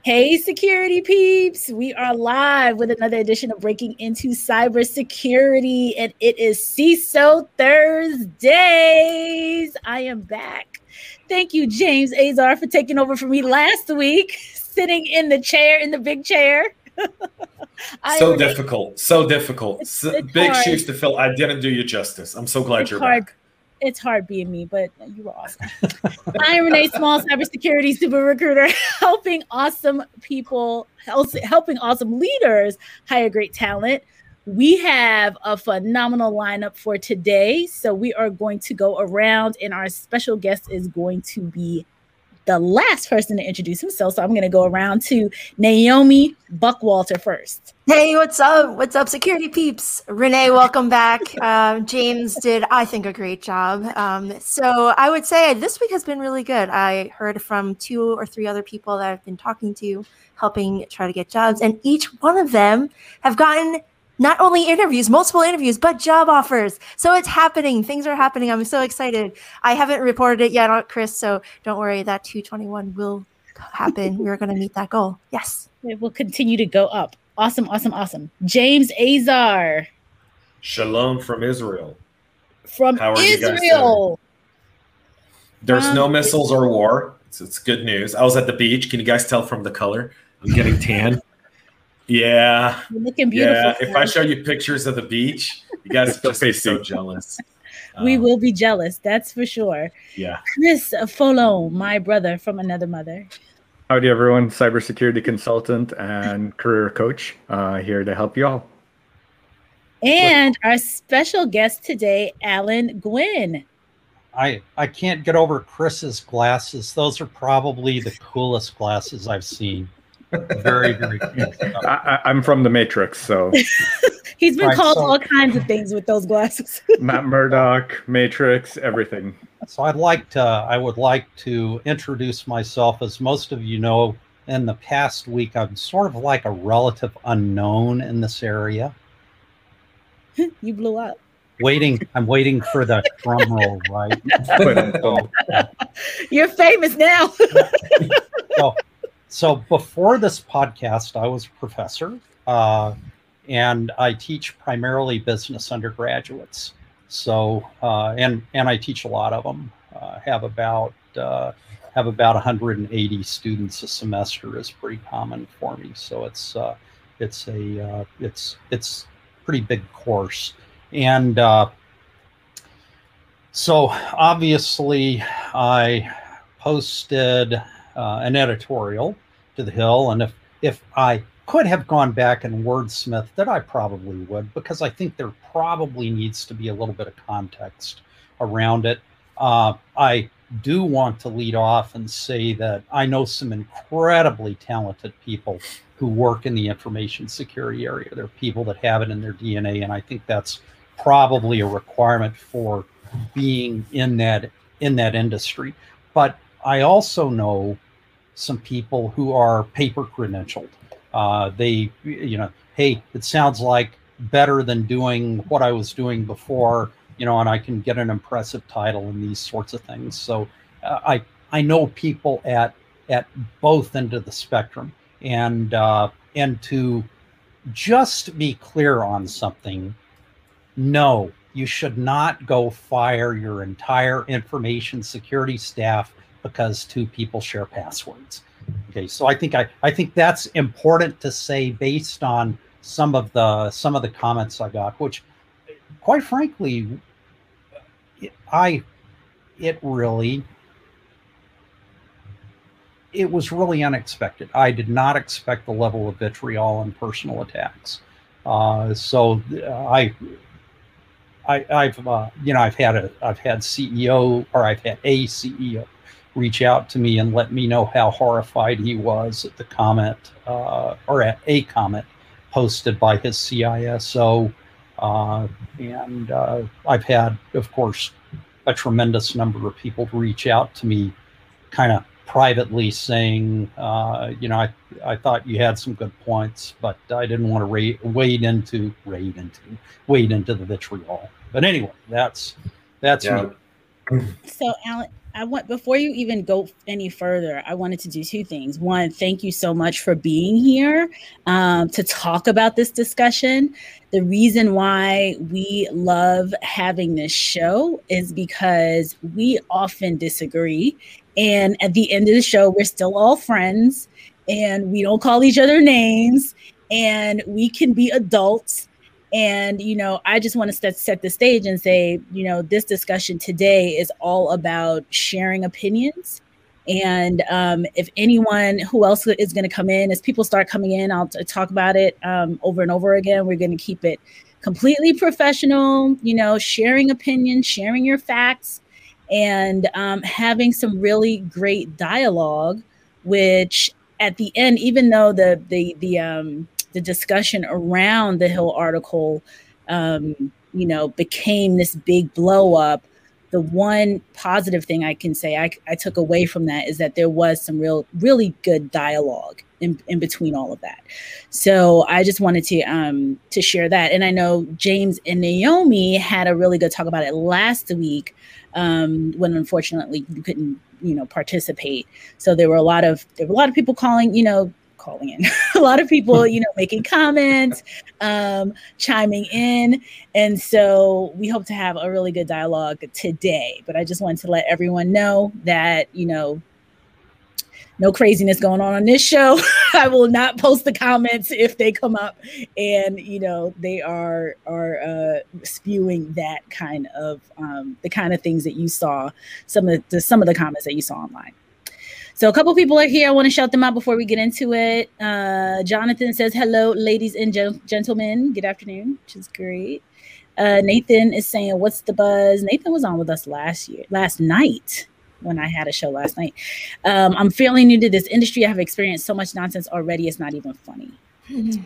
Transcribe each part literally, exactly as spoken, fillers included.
Hey, security peeps. We are live with another edition of Breaking Into Cybersecurity, and it is C I S O Thursdays. I am back. Thank you, James Azar, for taking over for me last week, sitting in the chair, in the big chair. so difficult, so difficult. It's, it's big hard. shoes to fill. I didn't do you justice. I'm so glad it's you're hard. back. It's hard being me, but you were awesome. I am Renee Small, cybersecurity super recruiter, helping awesome people, helping awesome leaders hire great talent. We have a phenomenal lineup for today. So we are going to go around, and our special guest is going to be the last person to introduce himself. So I'm going to go around to Naomi Buckwalter first. Hey, what's up? What's up, security peeps? Renee, welcome back. Um, James did, I think, a great job. Um, so I would say this week has been really good. I heard from two or three other people that I've been talking to, helping try to get jobs, and each one of them have gotten not only interviews, multiple interviews, but job offers. So it's happening. Things are happening. I'm so excited. I haven't reported it yet, Chris, so don't worry. That two twenty-one will happen. We're going to meet that goal. Yes. It will continue to go up. Awesome, awesome, awesome. James Azar. Shalom from Israel. From How are Israel. You guys doing? There's um, no missiles or war. It's, it's good news. I was at the beach. Can you guys tell from the color? I'm getting tan. Yeah. You're looking beautiful. Yeah. If I show you pictures of the beach, you guys are just be so jealous. We um, will be jealous. That's for sure. Yeah. Chris Follow, my brother from another mother. Howdy, everyone. Cybersecurity consultant and career coach uh, here to help you all. And our special guest today, Alan Gwynn. I, I can't get over Chris's glasses. Those are probably the coolest glasses I've seen. Very, very cool. I, I'm from the Matrix, so. He's been right, called so, all kinds of things with those glasses. Matt Murdock, Matrix, everything. So I'd like to, I would like to introduce myself. As most of you know, in the past week, I'm sort of like a relative unknown in this area. You blew up. Waiting, I'm waiting for the drum roll, right? So, You're famous now. so, so before this podcast, I was a professor, uh, and I teach primarily business undergraduates. So, uh, and and I teach a lot of them. Uh, have about uh, have about one hundred eighty students a semester is pretty common for me. So it's uh, it's a uh, it's it's pretty big course, and uh, so obviously I posted uh, an editorial to the Hill, and if if I could have gone back and wordsmith that, I probably would, because I think there probably needs to be a little bit of context around it. Uh, I do want to lead off and say that I know some incredibly talented people who work in the information security area. There are people that have it in their D N A, and I think that's probably a requirement for being in that in that industry. But I also know some people who are paper credentialed. Uh, they, you know, hey, it sounds like better than doing what I was doing before, you know, and I can get an impressive title and these sorts of things. So uh, I I know people at at both ends of the spectrum, and uh, and to just be clear on something, no, you should not go fire your entire information security staff because two people share passwords. Okay, so I think I, I think that's important to say based on some of the some of the comments I got, which, quite frankly, I it really it was really unexpected. I did not expect the level of vitriol and personal attacks. Uh, so I I I've uh, you know I've had a I've had C E O or I've had a C E O reach out to me and let me know how horrified he was at the comment uh, or at a comment posted by his C I S O. Uh, and uh, I've had, of course, a tremendous number of people reach out to me kind of privately saying, uh, you know, I, I thought you had some good points, but I didn't want to ra- wade into, wade into, wade into the vitriol. But anyway, that's, that's yeah. me. So, Alan, I want before you even go any further, I wanted to do two things. One, thank you so much for being here um, to talk about this discussion. The reason why we love having this show is because we often disagree, and at the end of the show, we're still all friends, and we don't call each other names, and we can be adults. And, you know, I just want to set, set the stage and say, you know, this discussion today is all about sharing opinions. And um, if anyone who else is going to come in, as people start coming in, I'll t- talk about it um, over and over again. We're going to keep it completely professional, you know, sharing opinions, sharing your facts, and um, having some really great dialogue, which at the end, even though the, the, the, um, the discussion around the Hill article, um, you know, became this big blow up. The one positive thing I can say I, I took away from that is that there was some real, really good dialogue in, in between all of that. So I just wanted to um, to share that. And I know James and Naomi had a really good talk about it last week um, when unfortunately you couldn't, you know, participate. So there were a lot of there were a lot of people calling, you know, calling in a lot of people, you know, making comments, um, chiming in. And so we hope to have a really good dialogue today, but I just wanted to let everyone know that, you know, no craziness going on on this show. I will not post the comments if they come up and, you know, they are, are uh, spewing that kind of, um, the kind of things that you saw, some of the, some of the comments that you saw online. So a couple people are here. I want to shout them out before we get into it. Uh, Jonathan says, hello, ladies and gen- gentlemen. Good afternoon, which is great. Uh, Nathan is saying, what's the buzz? Nathan was on with us last year, last night when I had a show last night. Um, I'm fairly new to this industry. I have experienced so much nonsense already. It's not even funny. Mm-hmm.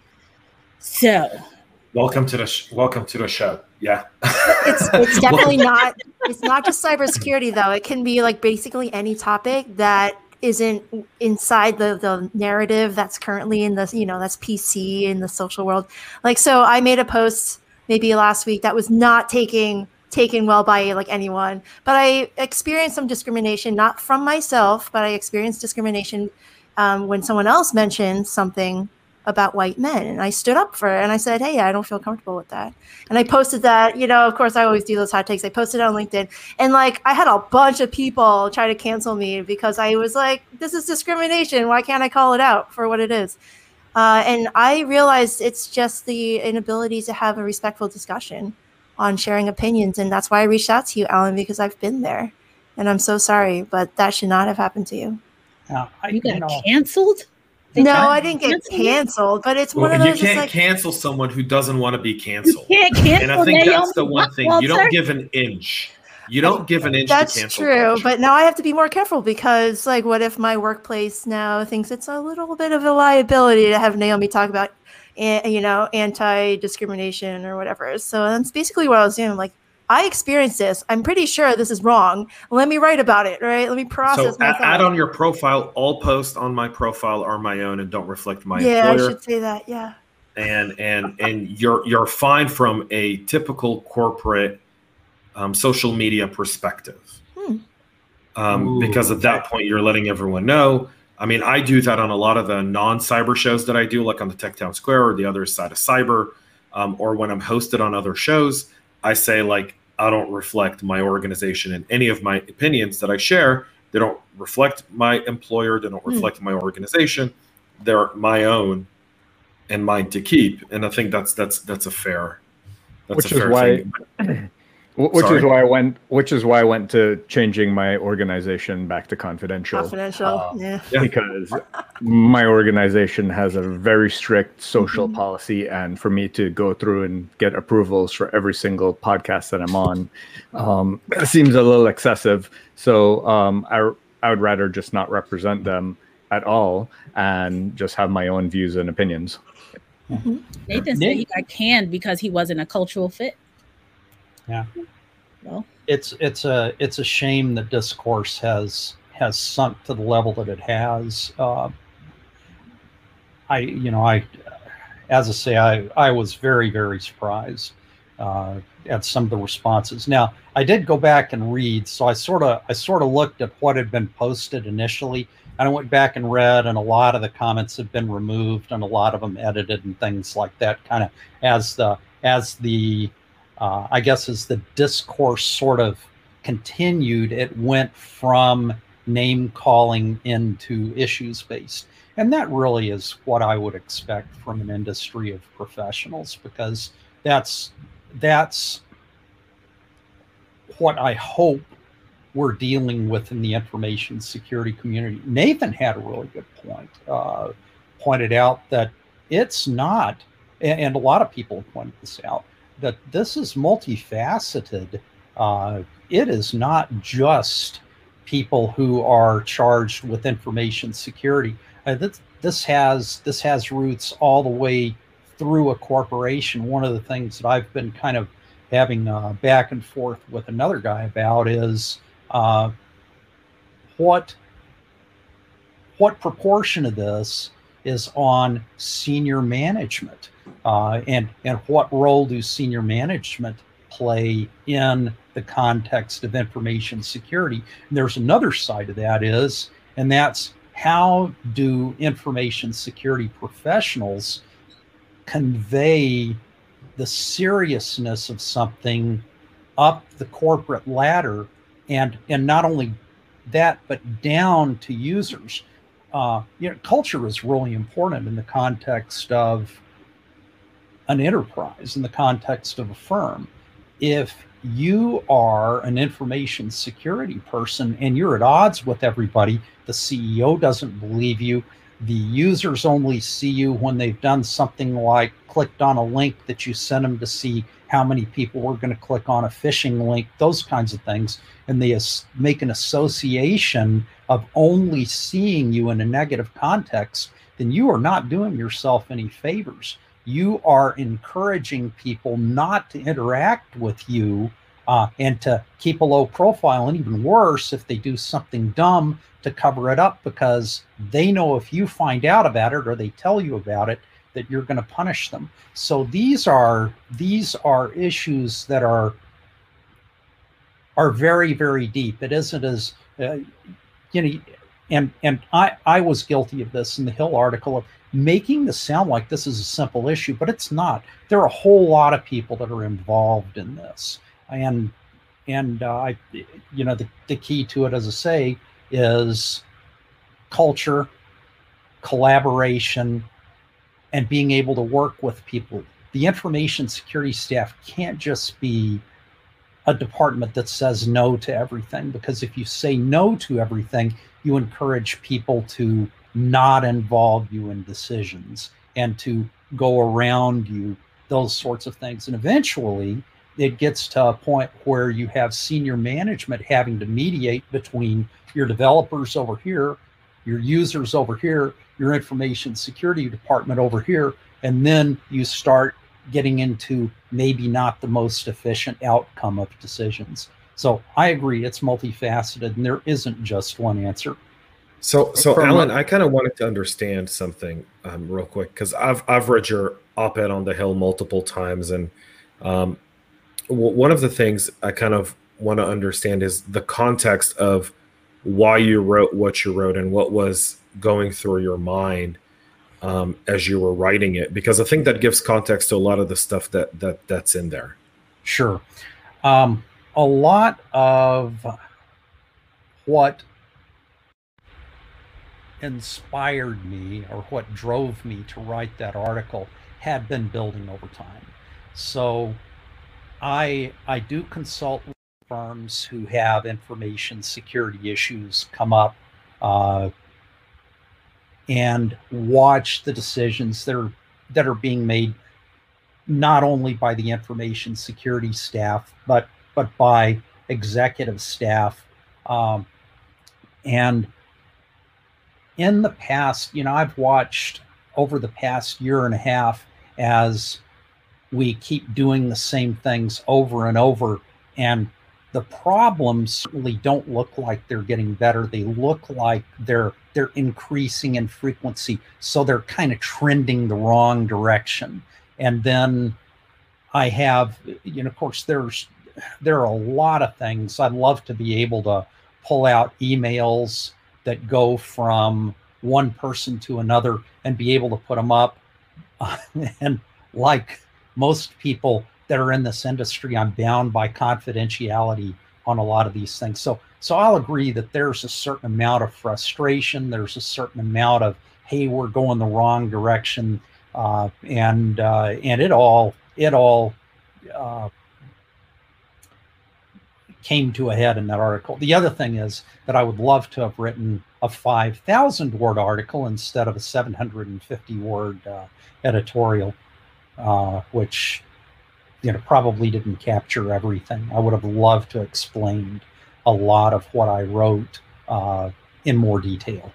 So. Welcome to the sh- welcome to the show. Yeah. It's it's definitely not it's not just cybersecurity though. It can be like basically any topic that isn't inside the the narrative that's currently in the, you know, that's P C in the social world. Like, so I made a post maybe last week that was not taking taken well by like anyone, but I experienced some discrimination, not from myself, but I experienced discrimination um, when someone else mentioned something about white men, and I stood up for it and I said, hey, I don't feel comfortable with that. And I posted that, you know, of course I always do those hot takes. I posted it on LinkedIn, and like I had a bunch of people try to cancel me because I was like, this is discrimination. Why can't I call it out for what it is? Uh, and I realized it's just the inability to have a respectful discussion on sharing opinions. And that's why I reached out to you, Alan, because I've been there, and I'm so sorry, but that should not have happened to you. Uh, I, you got you know, canceled? No, I didn't get canceled, but it's one well, of those. You can't like, cancel someone who doesn't want to be canceled. You can't cancel. And I think Naomi that's the one thing. Walter. You don't give an inch. You don't give an inch That's to cancel true, culture. But now I have to be more careful because, like, what if my workplace now thinks it's a little bit of a liability to have Naomi talk about, you know, anti-discrimination or whatever? So that's basically what I was doing. Like, I experienced this. I'm pretty sure this is wrong. Let me write about it, right? Let me process. So my add, thoughts. add on your profile. All posts on my profile are my own and don't reflect my yeah, employer. I should say that. Yeah. And and and you're you're fine from a typical corporate um, social media perspective, hmm. um, because at that point you're letting everyone know. I mean, I do that on a lot of the non-cyber shows that I do, like on the Tech Town Square or the other side of cyber, um, or when I'm hosted on other shows. I say, like, I don't reflect my organization in any of my opinions that I share. They don't reflect my employer. They don't reflect mm. my organization. They're my own and mine to keep. And I think that's that's that's a fair. That's which a fair is why, thing. which Sorry. is why I went. Which is why I went to changing my organization back to confidential. Confidential, uh, yeah. Because my organization has a very strict social mm-hmm. policy, and for me to go through and get approvals for every single podcast that I'm on, um, it seems a little excessive. So um, I I would rather just not represent them at all and just have my own views and opinions. Mm-hmm. Nathan said he got canned because he wasn't a cultural fit. Yeah. Well, it's it's a it's a shame that discourse has has sunk to the level that it has. Uh, I you know I, as I say, I I was very very surprised uh, at some of the responses. Now, I did go back and read, so I sort of I sort of looked at what had been posted initially, and I went back and read, and a lot of the comments have been removed, and a lot of them edited and things like that. Kind of as the as the uh, I guess as the discourse sort of continued, it went from name calling into issues based. And that really is what I would expect from an industry of professionals, because that's that's what I hope we're dealing with in the information security community. Nathan had a really good point, uh, pointed out that it's not, and a lot of people pointed this out, that this is multifaceted. Uh, it is not just people who are charged with information security. Uh, this, this has this has roots all the way through a corporation. One of the things that I've been kind of having uh, back and forth with another guy about is uh, what what proportion of this is on senior management, uh, and and what role do senior management play in the context of information security. And there's another side of that is, and that's how do information security professionals convey the seriousness of something up the corporate ladder, and and not only that, but down to users. Uh, you know, culture is really important in the context of an enterprise, in the context of a firm. If you are an information security person and you're at odds with everybody, the C E O doesn't believe you, the users only see you when they've done something like clicked on a link that you sent them to see how many people were going to click on a phishing link, those kinds of things, and they as- make an association of only seeing you in a negative context, then you are not doing yourself any favors. You are encouraging people not to interact with you, uh, and to keep a low profile, and even worse, if they do something dumb, to cover it up, because they know if you find out about it or they tell you about it, that you're going to punish them. So these are these are issues that are are very, very deep. It isn't as uh, you know, and and I I was guilty of this in the Hill article, of making this sound like this is a simple issue, but it's not. There are a whole lot of people that are involved in this, and and uh, I, you know, the, the key to it, as I say, is culture, collaboration, and being able to work with people. The information security staff can't just be a department that says no to everything, because if you say no to everything, you encourage people to not involve you in decisions and to go around you, those sorts of things. And eventually it gets to a point where you have senior management having to mediate between your developers over here, your users over here, your information security department over here, and then you start getting into maybe not the most efficient outcome of decisions. So I agree, it's multifaceted, and there isn't just one answer. So, so From Alan, I kind of wanted to understand something um, real quick, because I've I've read your op-ed on the Hill multiple times, and um, w- one of the things I kind of want to understand is the context of why you wrote what you wrote and what was going through your mind um, as you were writing it, because I think that gives context to a lot of the stuff that that that's in there. Sure, um, a lot of what inspired me, or what drove me to write that article, had been building over time. So I I do consult with firms who have information security issues come up, uh, and watch the decisions that are that are being made, not only by the information security staff, but but by executive staff. Um, and in the past, you know, I've watched over the past year and a half as we keep doing the same things over and over, and the problems certainly don't look like they're getting better. They look like they're they're increasing in frequency, so they're kind of trending the wrong direction. And then I have, you know, of course, there's there are a lot of things. I'd love to be able to pull out emails that go from one person to another and be able to put them up. Uh, and like most people that are in this industry, I'm bound by confidentiality on a lot of these things. So, so I'll agree that there's a certain amount of frustration. There's a certain amount of, hey, we're going the wrong direction, uh, and uh, and it all it all uh, came to a head in that article. The other thing is that I would love to have written a five thousand word article instead of a seven hundred fifty word uh, editorial, uh, which, you know, probably didn't capture everything. I would have loved to explain a lot of what I wrote uh, in more detail.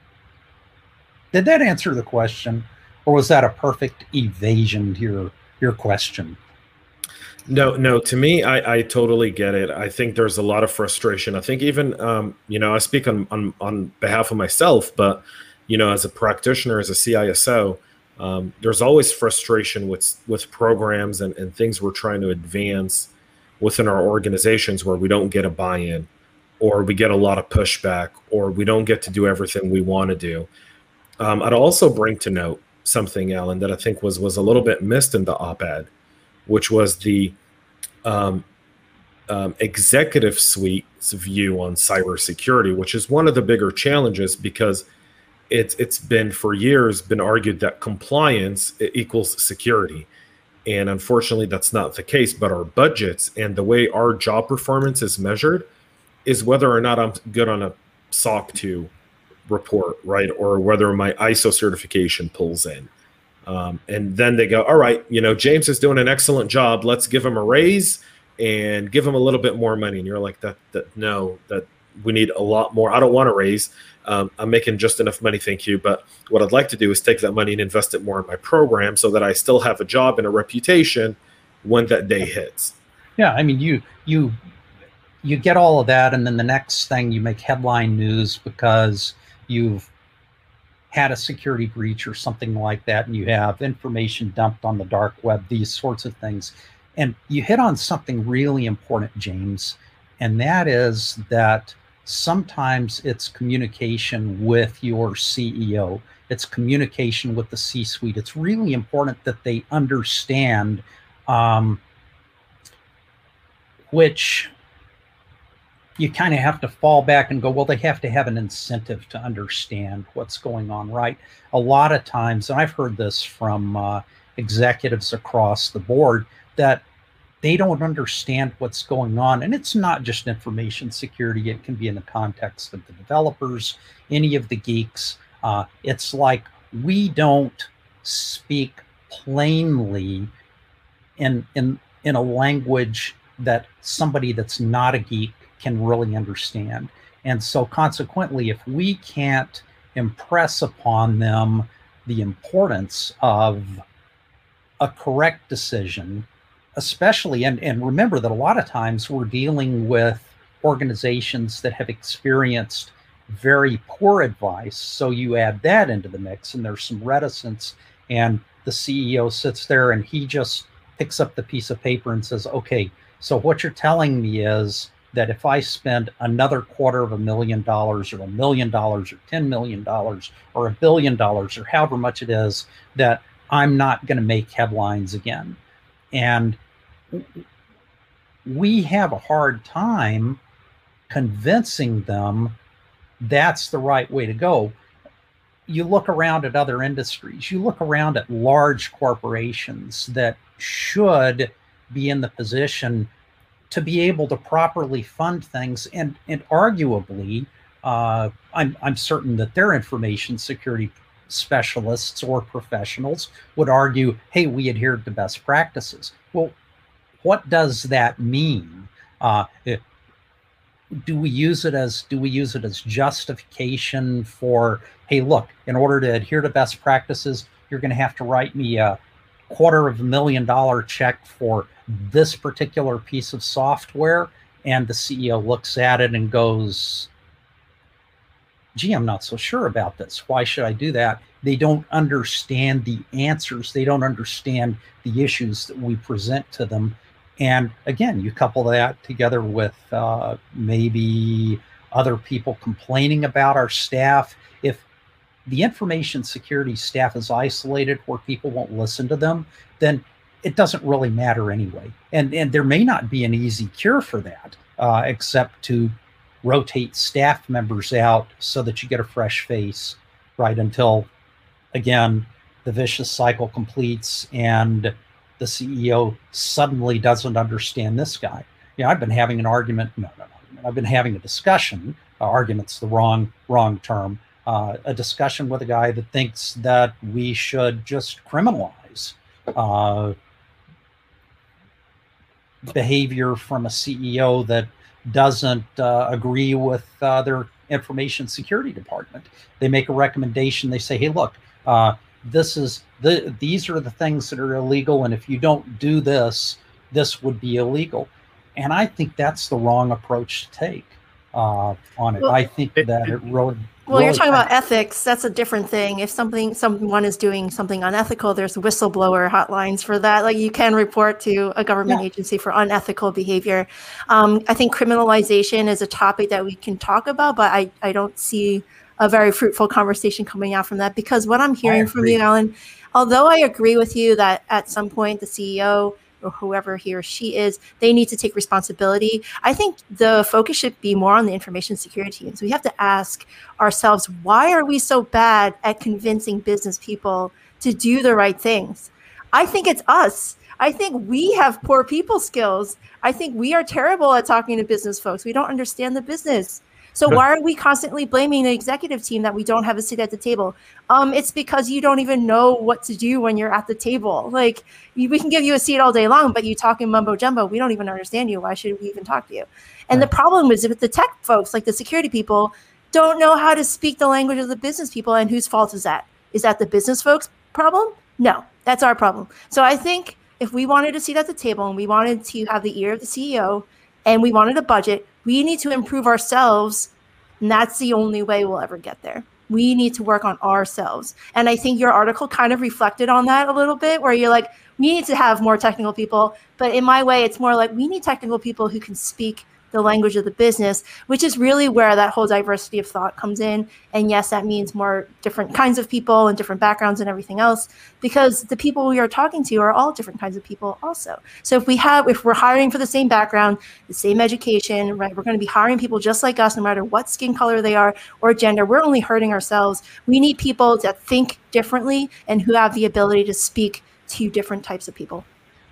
Did that answer the question, or was that a perfect evasion to your, your question? No, no, to me, I, I totally get it. I think there's a lot of frustration. I think even, um, you know, I speak on, on, on behalf of myself, but, you know, as a practitioner, as a C I S O, um, there's always frustration with, with programs and, and things we're trying to advance within our organizations where we don't get a buy-in, or we get a lot of pushback, or we don't get to do everything we want to do. Um, I'd also bring to note something, Alan, that I think was, was a little bit missed in the op-ed, which was the um, um, executive suite's view on cybersecurity, which is one of the bigger challenges, because it's it's been for years been argued that compliance equals security. And unfortunately, that's not the case. But our budgets and the way our job performance is measured is whether or not I'm good on a S O C two report, right? Or whether my I S O certification pulls in. Um, and then they go, all right, you know, James is doing an excellent job. Let's give him a raise and give him a little bit more money. And you're like, that, that no, that we need a lot more. I don't want to raise. Um, I'm making just enough money, thank you. But what I'd like to do is take that money and invest it more in my program so that I still have a job and a reputation when that day hits. Yeah, I mean, you you you get all of that, and then the next thing, you make headline news because you've had a security breach or something like that, and you have information dumped on the dark web, these sorts of things. And you hit on something really important, James, and that is that sometimes it's communication with your C E O. It's communication with the C-suite. It's really important that they understand um, which you kind of have to fall back and go, well, they have to have an incentive to understand what's going on, right? A lot of times, and I've heard this from uh, executives across the board, that they don't understand what's going on. And it's not just information security. It can be in the context of the developers, any of the geeks. Uh, it's like we don't speak plainly in, in, in a language that somebody that's not a geek can really understand. And so consequently, if we can't impress upon them the importance of a correct decision, especially, and, and remember that a lot of times we're dealing with organizations that have experienced very poor advice. So you add that into the mix and there's some reticence, and the C E O sits there and he just picks up the piece of paper and says, okay, so what you're telling me is that if I spend another quarter of a million dollars or a million dollars or ten million dollars or a billion dollars or however much it is, that I'm not going to make headlines again. And we have a hard time convincing them that's the right way to go. You look around at other industries, you look around at large corporations that should be in the position to be able to properly fund things, and and arguably, uh, I'm I'm certain that their information security specialists or professionals would argue, hey, we adhered to best practices. Well, what does that mean? Uh, do we use it as do we use it as justification for, hey, look, in order to adhere to best practices, you're going to have to write me a quarter of a million dollar check for this particular piece of software? And the C E O looks at it and goes, gee, I'm not so sure about this. Why should I do that? They don't understand the answers. They don't understand the issues that we present to them. And again, you couple that together with uh, maybe other people complaining about our staff. If the information security staff is isolated where people won't listen to them, then it doesn't really matter anyway. And, and there may not be an easy cure for that, uh, except to rotate staff members out so that you get a fresh face, right, until, again, the vicious cycle completes and the C E O suddenly doesn't understand this guy. You know, I've been having an argument, no, no, no, I've been having a discussion, uh, argument's the wrong, wrong term, uh, a discussion with a guy that thinks that we should just criminalize uh, behavior from a C E O that doesn't uh, agree with uh, their information security department. They make a recommendation. They say, hey, look, uh, this is the these are the things that are illegal, and if you don't do this, this would be illegal. And I think that's the wrong approach to take uh, on it. Well, I think that it really. Well, really you're talking about ethics. That's a different thing. If something someone is doing something unethical, there's whistleblower hotlines for that. Like you can report to a government yeah. agency for unethical behavior. Um, I think criminalization is a topic that we can talk about, but I, I don't see a very fruitful conversation coming out from that, because what I'm hearing from you, Alan, although I agree with you that at some point the C E O or whoever he or she is, they need to take responsibility. I think the focus should be more on the information security teams. We have to ask ourselves, why are we so bad at convincing business people to do the right things? I think it's us. I think we have poor people skills. I think we are terrible at talking to business folks. We don't understand the business. So why are we constantly blaming the executive team that we don't have a seat at the table? Um, it's because you don't even know what to do when you're at the table. Like you, we can give you a seat all day long, but you talk in mumbo jumbo. We don't even understand you. Why should we even talk to you? And right. the problem is with the tech folks, like the security people, don't know how to speak the language of the business people. And whose fault is that? Is that the business folks' problem? No, that's our problem. So I think if we wanted a seat at the table and we wanted to have the ear of the C E O and we wanted a budget, we need to improve ourselves, and that's the only way we'll ever get there. We need to work on ourselves. And I think your article kind of reflected on that a little bit, where you're like, we need to have more technical people. But in my way, it's more like we need technical people who can speak the language of the business, which is really where that whole diversity of thought comes in. And yes, that means more different kinds of people and different backgrounds and everything else, because the people we are talking to are all different kinds of people also. So if we have, if we're hiring for the same background, the same education, right, we're going to be hiring people just like us, no matter what skin color they are or gender. We're only hurting ourselves. We need people that think differently and who have the ability to speak to different types of people.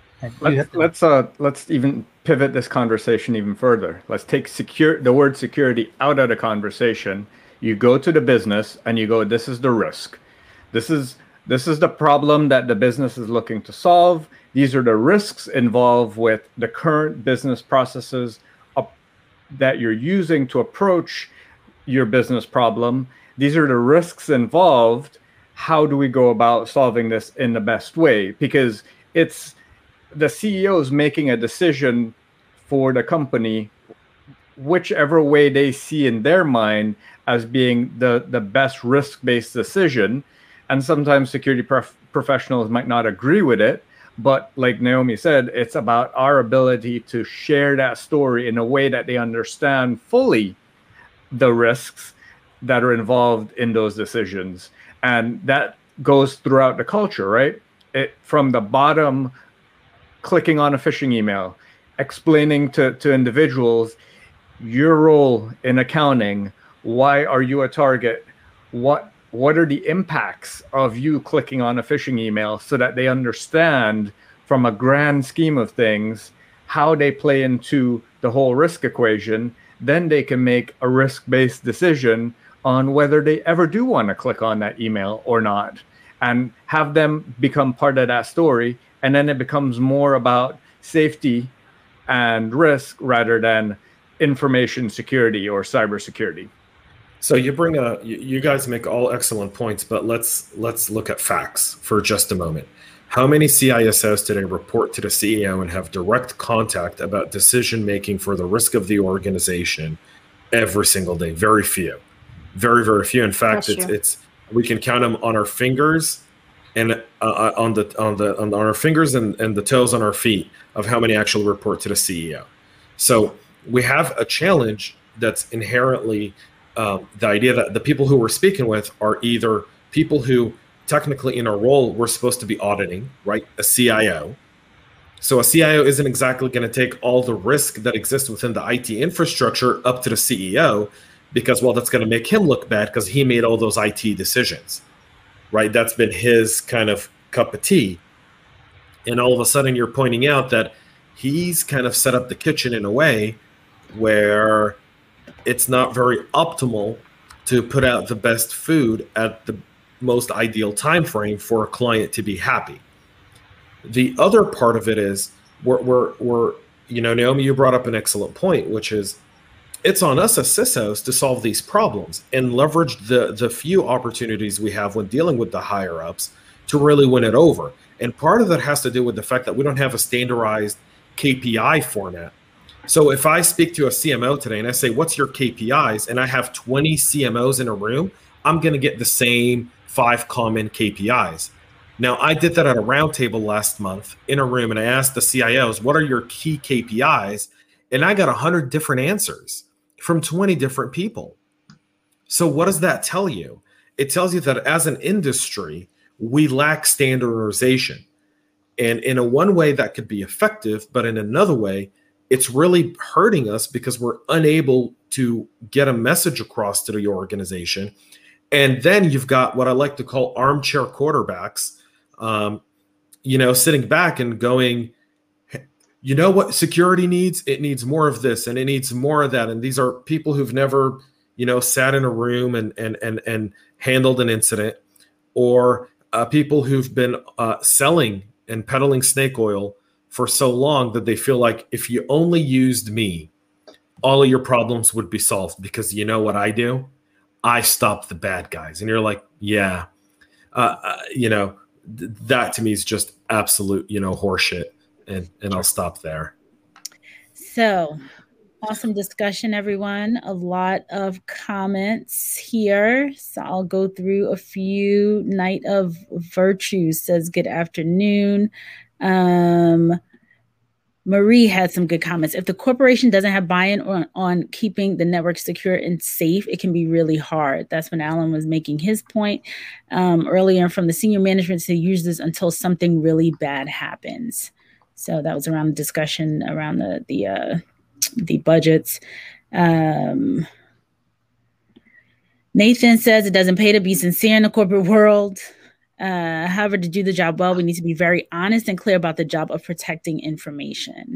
Let's let's, uh, let's even pivot this conversation even further. Let's take secure the word security out of the conversation. You go to the business and you go, this is the risk. This is this is the problem that the business is looking to solve. These are the risks involved with the current business processes up, that you're using to approach your business problem. These are the risks involved. How do we go about solving this in the best way? Because it's the C E O is making a decision for the company, whichever way they see in their mind as being the, the best risk-based decision. And sometimes security prof- professionals might not agree with it. But like Naomi said, it's about our ability to share that story in a way that they understand fully the risks that are involved in those decisions. And that goes throughout the culture, right? It, from the bottom, clicking on a phishing email, explaining to, to individuals your role in accounting, why are you a target, what what are the impacts of you clicking on a phishing email, so that they understand from a grand scheme of things how they play into the whole risk equation. Then they can make a risk-based decision on whether they ever do want to click on that email or not, and have them become part of that story. And then it becomes more about safety and risk rather than information security or cybersecurity. So you bring a, you guys make all excellent points, but let's let's look at facts for just a moment. How many C I S Os today report to the C E O and have direct contact about decision making for the risk of the organization every single day? Very few. very, very few. In fact, That's it's true. it's we can count them on our fingers and uh, on the on the on our fingers and, and the toes on our feet of how many actually report to the C E O. So we have a challenge that's inherently um, the idea that the people who we're speaking with are either people who technically in a role we're supposed to be auditing, right? A C I O. So a C I O isn't exactly going to take all the risk that exists within the I T infrastructure up to the C E O because, well, that's going to make him look bad because he made all those I T decisions, right? That's been his kind of cup of tea. And all of a sudden you're pointing out that he's kind of set up the kitchen in a way where it's not very optimal to put out the best food at the most ideal time frame for a client to be happy. The other part of it is we're, we're, we're, you know, Naomi, you brought up an excellent point, which is it's on us as C I S Os to solve these problems and leverage the, the few opportunities we have when dealing with the higher ups to really win it over. And part of that has to do with the fact that we don't have a standardized K P I format. So if I speak to a C M O today and I say, what's your K P Is? And I have twenty C M Os in a room, I'm going to get the same five common K P Is. Now, I did that at a roundtable last month in a room, and I asked the C I Os, what are your key K P Is? And I got one hundred different answers from twenty different people. So what does that tell you? It tells you that as an industry, we lack standardization. And in a one way that could be effective, but in another way, it's really hurting us because we're unable to get a message across to the organization. And then you've got what I like to call armchair quarterbacks, um, you know, sitting back and going, you know what security needs? It needs more of this and it needs more of that. And these are people who've never, you know, sat in a room and and and and handled an incident, or uh, people who've been uh, selling and peddling snake oil for so long that they feel like if you only used me, all of your problems would be solved because you know what I do? I stop the bad guys. And you're like, yeah, uh, uh, you know, th- that to me is just absolute, you know, horseshit. And, and I'll stop there. So awesome discussion, everyone. A lot of comments here. So I'll go through a few. Night of Virtue says, good afternoon. Um, Marie had some good comments. If the corporation doesn't have buy-in on, on keeping the network secure and safe, it can be really hard. That's when Alan was making his point um, earlier from the senior management to use this until something really bad happens. So that was around the discussion around the the uh, the budgets. Um, Nathan says it doesn't pay to be sincere in the corporate world. Uh, however, to do the job well, we need to be very honest and clear about the job of protecting information.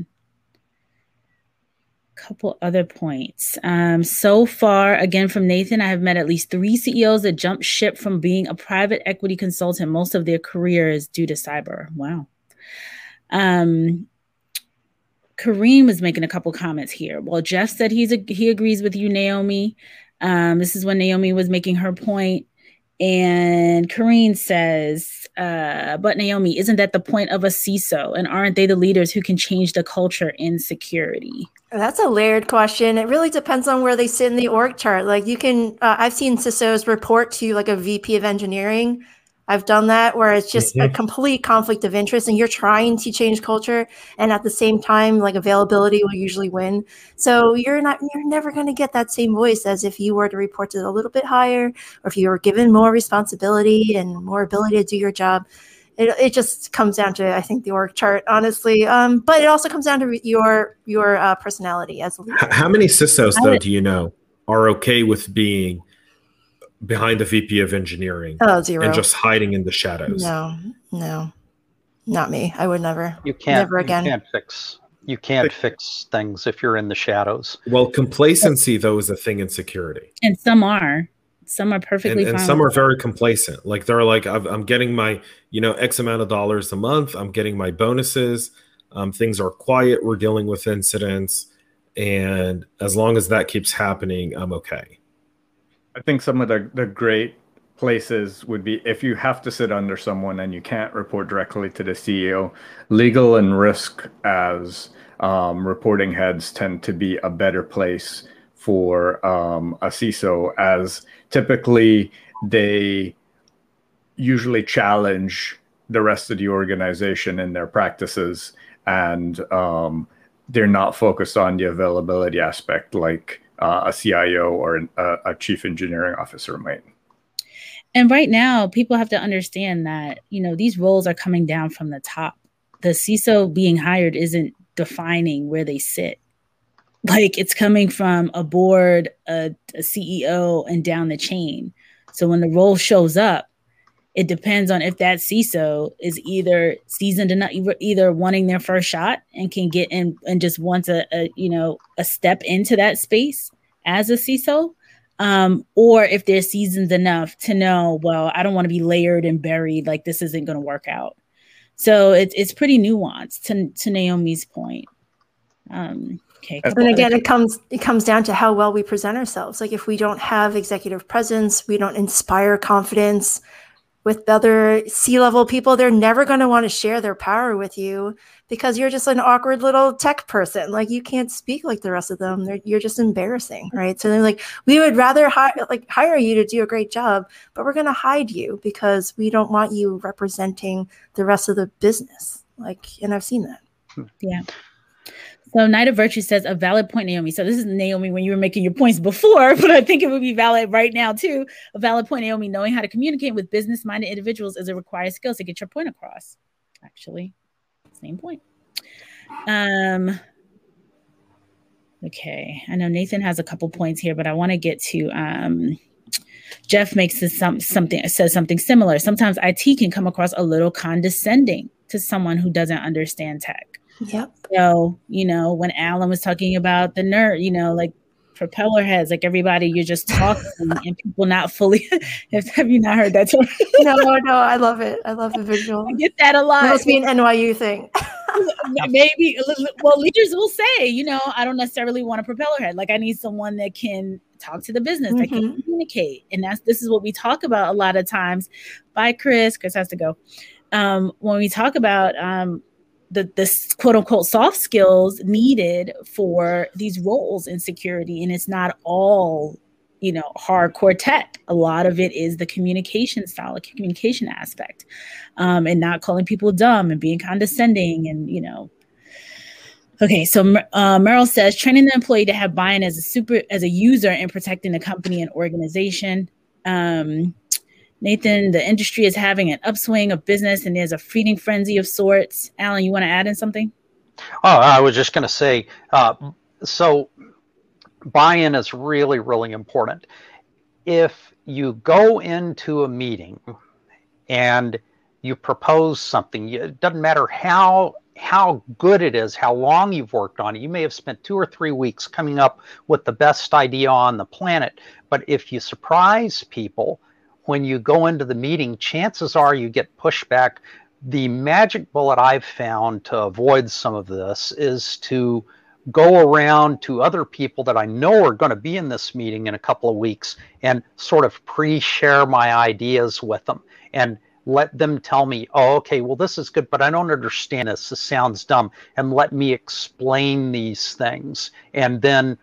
Couple other points. Um, so far, again, from Nathan, I have met at least three C E Os that jumped ship from being a private equity consultant most of their careers due to cyber. Wow. Um, Kareem was making a couple comments here. Well, Jeff said he's a, he agrees with you, Naomi. Um, this is when Naomi was making her point. And Kareen says, uh, but Naomi, isn't that the point of a C I S O? And aren't they the leaders who can change the culture in security? That's a layered question. It really depends on where they sit in the org chart. Like you can, uh, I've seen C I S Os report to like a V P of engineering. I've done that where it's just mm-hmm. a complete conflict of interest and you're trying to change culture. And at the same time, like availability will usually win. So you're not, you're never going to get that same voice as if you were to report to it a little bit higher, or if you were given more responsibility and more ability to do your job. It, it just comes down to, I think, the org chart, honestly. Um, but it also comes down to your, your uh, personality as a leader. How many C I S Os, though, would, do you know are okay with being behind the V P of engineering oh, zero. and just hiding in the shadows? No, no, not me. I would never. You can't. Never again. You can't fix. You can't fix things if you're in the shadows. Well, complacency though is a thing in security, and some are. Some are perfectly and, and fine. some are very complacent. Like they're like, I've, I'm getting my, you know, X amount of dollars a month. I'm getting my bonuses. Um, things are quiet. We're dealing with incidents, and as long as that keeps happening, I'm okay. I think some of the, the great places would be if you have to sit under someone and you can't report directly to the C E O, legal and risk as um, reporting heads tend to be a better place for um, a C I S O, as typically they usually challenge the rest of the organization in their practices, and um, they're not focused on the availability aspect like uh, a C I O or an, a, a chief engineering officer might. And right now, people have to understand that, you know, these roles are coming down from the top. The C I S O being hired isn't defining where they sit. Like, it's coming from a board, a, a C E O, and down the chain. So when the role shows up, it depends on if that C I S O is either seasoned enough, either wanting their first shot and can get in and just wants a, a you know, a step into that space as a C I S O, um, or if they're seasoned enough to know, well, I don't want to be layered and buried. Like, this isn't going to work out. So it's it's pretty nuanced to to Naomi's point. Um, okay. And again, it comes it comes down to how well we present ourselves. Like, if we don't have executive presence, we don't inspire confidence with other C-level people, they're never going to want to share their power with you because you're just an awkward little tech person. Like, you can't speak like the rest of them. They're, you're just embarrassing, right? So they're like, we would rather hi- like hire you to do a great job, but we're going to hide you because we don't want you representing the rest of the business. Like, and I've seen that. Yeah. So Night of Virtue says, a valid point, Naomi. So this is Naomi when you were making your points before, but I think it would be valid right now too. A valid point, Naomi. Knowing how to communicate with business-minded individuals is a required skill to get your point across. Actually, same point. Um. Okay, I know Nathan has a couple points here, but I want to get to um. Jeff makes this some something says something similar. Sometimes I T can come across a little condescending to someone who doesn't understand tech. Yep. So, you know, when Alan was talking about the nerd, you know, like propeller heads, like everybody, you're just talking and people not fully. Have you not heard that term? No, no, I love it. I love the visual. I get that a lot. It must be an N Y U thing. Maybe. Well, leaders will say, you know, I don't necessarily want a propeller head. Like, I need someone that can talk to the business, mm-hmm. that can communicate. And that's this is what we talk about a lot of times. Bye, Chris. Chris has to go. Um, when we talk about um, the, the quote unquote soft skills needed for these roles in security. And it's not all, you know, hardcore tech. A lot of it is the communication style, the communication aspect, um, and not calling people dumb and being condescending and, you know. Okay, so uh, Merrill says, training the employee to have buy-in as a super as a user and protecting the company and organization. Um, Nathan, the industry is having an upswing of business and there's a feeding frenzy of sorts. Alan, you want to add in something? Oh, I was just going to say, uh, so buy-in is really, really important. If you go into a meeting and you propose something, it doesn't matter how how good it is, how long you've worked on it. You may have spent two or three weeks coming up with the best idea on the planet. But if you surprise people, when you go into the meeting, chances are you get pushback. The magic bullet I've found to avoid some of this is to go around to other people that I know are going to be in this meeting in a couple of weeks and sort of pre-share my ideas with them and let them tell me, oh, okay, well, this is good, but I don't understand this. This sounds dumb. And let me explain these things. And then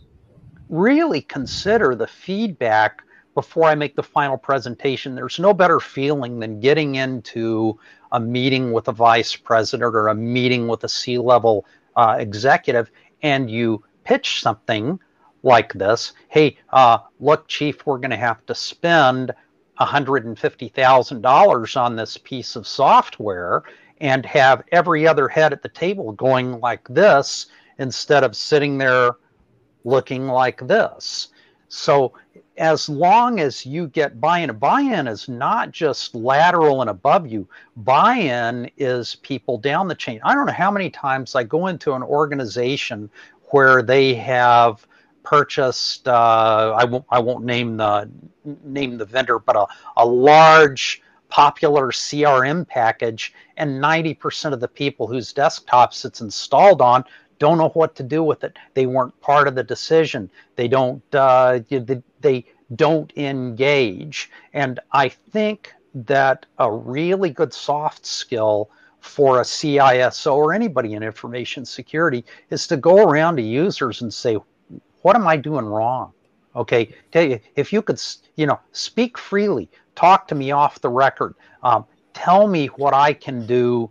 really consider the feedback before I make the final presentation. There's no better feeling than getting into a meeting with a vice president or a meeting with a C-level uh, executive, and you pitch something like this. Hey, uh, look, Chief, we're going to have to spend one hundred fifty thousand dollars on this piece of software and have every other head at the table going like this instead of sitting there looking like this. So as long as you get buy-in, buy-in is not just lateral and above you. Buy-in is people down the chain. I don't know how many times I go into an organization where they have purchased, uh, I won't, I won't name the name the vendor, but a, a large popular C R M package, and ninety percent of the people whose desktops it's installed on don't know what to do with it. They weren't part of the decision. They don't, uh, they, they don't engage. And I think that a really good soft skill for a C I S O or anybody in information security is to go around to users and say, what am I doing wrong? Okay, tell you, if you could, you know, speak freely, talk to me off the record, um, tell me what I can do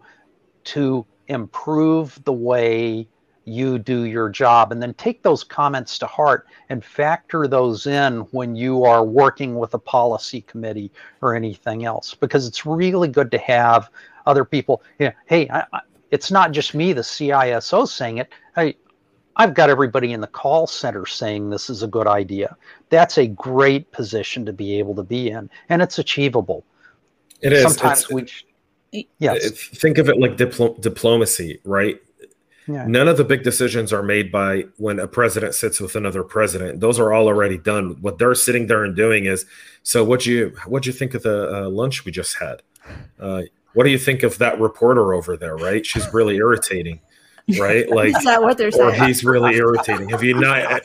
to improve the way you do your job, and then take those comments to heart and factor those in when you are working with a policy committee or anything else, because it's really good to have other people, you know, hey, I, I, it's not just me, the C I S O, saying it. Hey, I've got everybody in the call center saying this is a good idea. That's a great position to be able to be in, and it's achievable. It is. Sometimes it's, we, yes. Think of it like diplo- diplomacy, right? Yeah. None of the big decisions are made by when a president sits with another president. Those are all already done. What they're sitting there and doing is, so what you what'd you think of the uh, lunch we just had? Uh, what do you think of that reporter over there? Right, she's really irritating. Right, like is that what they're saying? Or he's really irritating. Have you not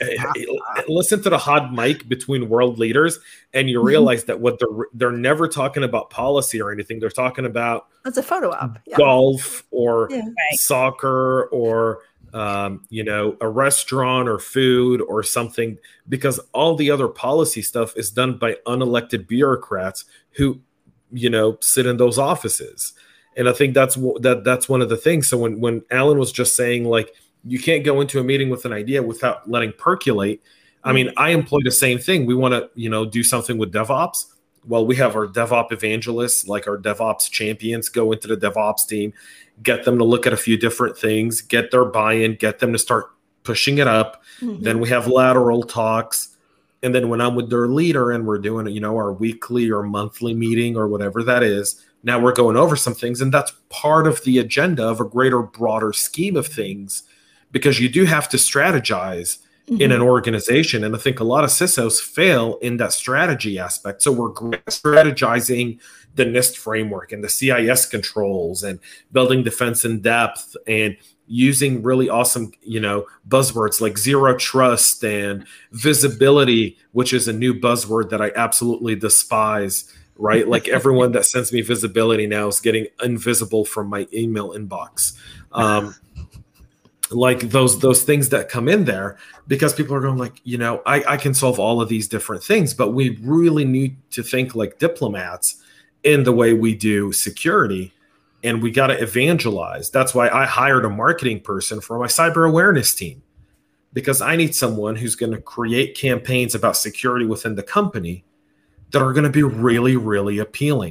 listen to the hot mic between world leaders, and you realize that what they're they're never talking about policy or anything. They're talking about it's a photo op, yeah. golf or yeah. soccer or um, you know, a restaurant or food or something, because all the other policy stuff is done by unelected bureaucrats who, you know, sit in those offices. And I think that's that that's one of the things. So when, when Alan was just saying, like, you can't go into a meeting with an idea without letting percolate. I mean, I employ the same thing. We want to, you know, do something with DevOps. Well, we have our DevOps evangelists, like our DevOps champions, go into the DevOps team, get them to look at a few different things, get their buy-in, get them to start pushing it up. Mm-hmm. Then we have lateral talks. And then when I'm with their leader and we're doing, you know, our weekly or monthly meeting or whatever that is, now we're going over some things, and that's part of the agenda of a greater, broader scheme of things, because you do have to strategize mm-hmm. in an organization. And I think a lot of C I S Os fail in that strategy aspect. So we're strategizing the NIST framework and the C I S controls and building defense in depth and using really awesome, you know, buzzwords like zero trust and visibility, which is a new buzzword that I absolutely despise. Right? Like everyone that sends me visibility now is getting invisible from my email inbox. Um, like those those things that come in there, because people are going like, you know, I, I can solve all of these different things, but we really need to think like diplomats in the way we do security, and we got to evangelize. That's why I hired a marketing person for my cyber awareness team, because I need someone who's going to create campaigns about security within the company that are going to be really, really appealing.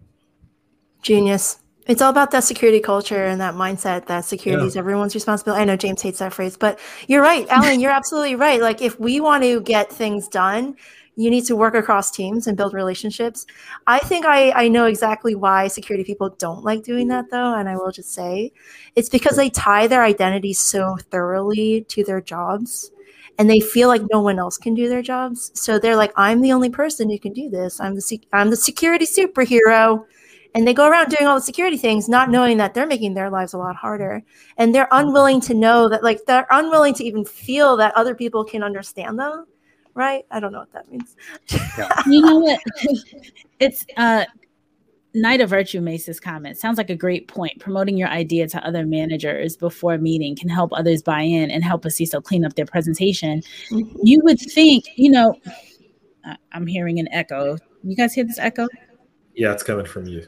Genius. It's all about that security culture and that mindset that security is yeah. everyone's responsibility. I know James hates that phrase, but you're right, Alan, you're absolutely right. Like, if we want to get things done, you need to work across teams and build relationships. I think I, I know exactly why security people don't like doing that, though. And I will just say it's because they tie their identity so thoroughly to their jobs. And they feel like no one else can do their jobs. So they're like, I'm the only person who can do this. I'm the sec- I'm the security superhero. And they go around doing all the security things, not knowing that they're making their lives a lot harder. And they're unwilling to know that, like, they're unwilling to even feel that other people can understand them. Right? I don't know what that means. You know what? It's uh, Night of Virtue makes this comment. Sounds like a great point. Promoting your idea to other managers before a meeting can help others buy in and help a C I S O clean up their presentation. Mm-hmm. You would think, you know, I'm hearing an echo. You guys hear this echo? Yeah, it's coming from you.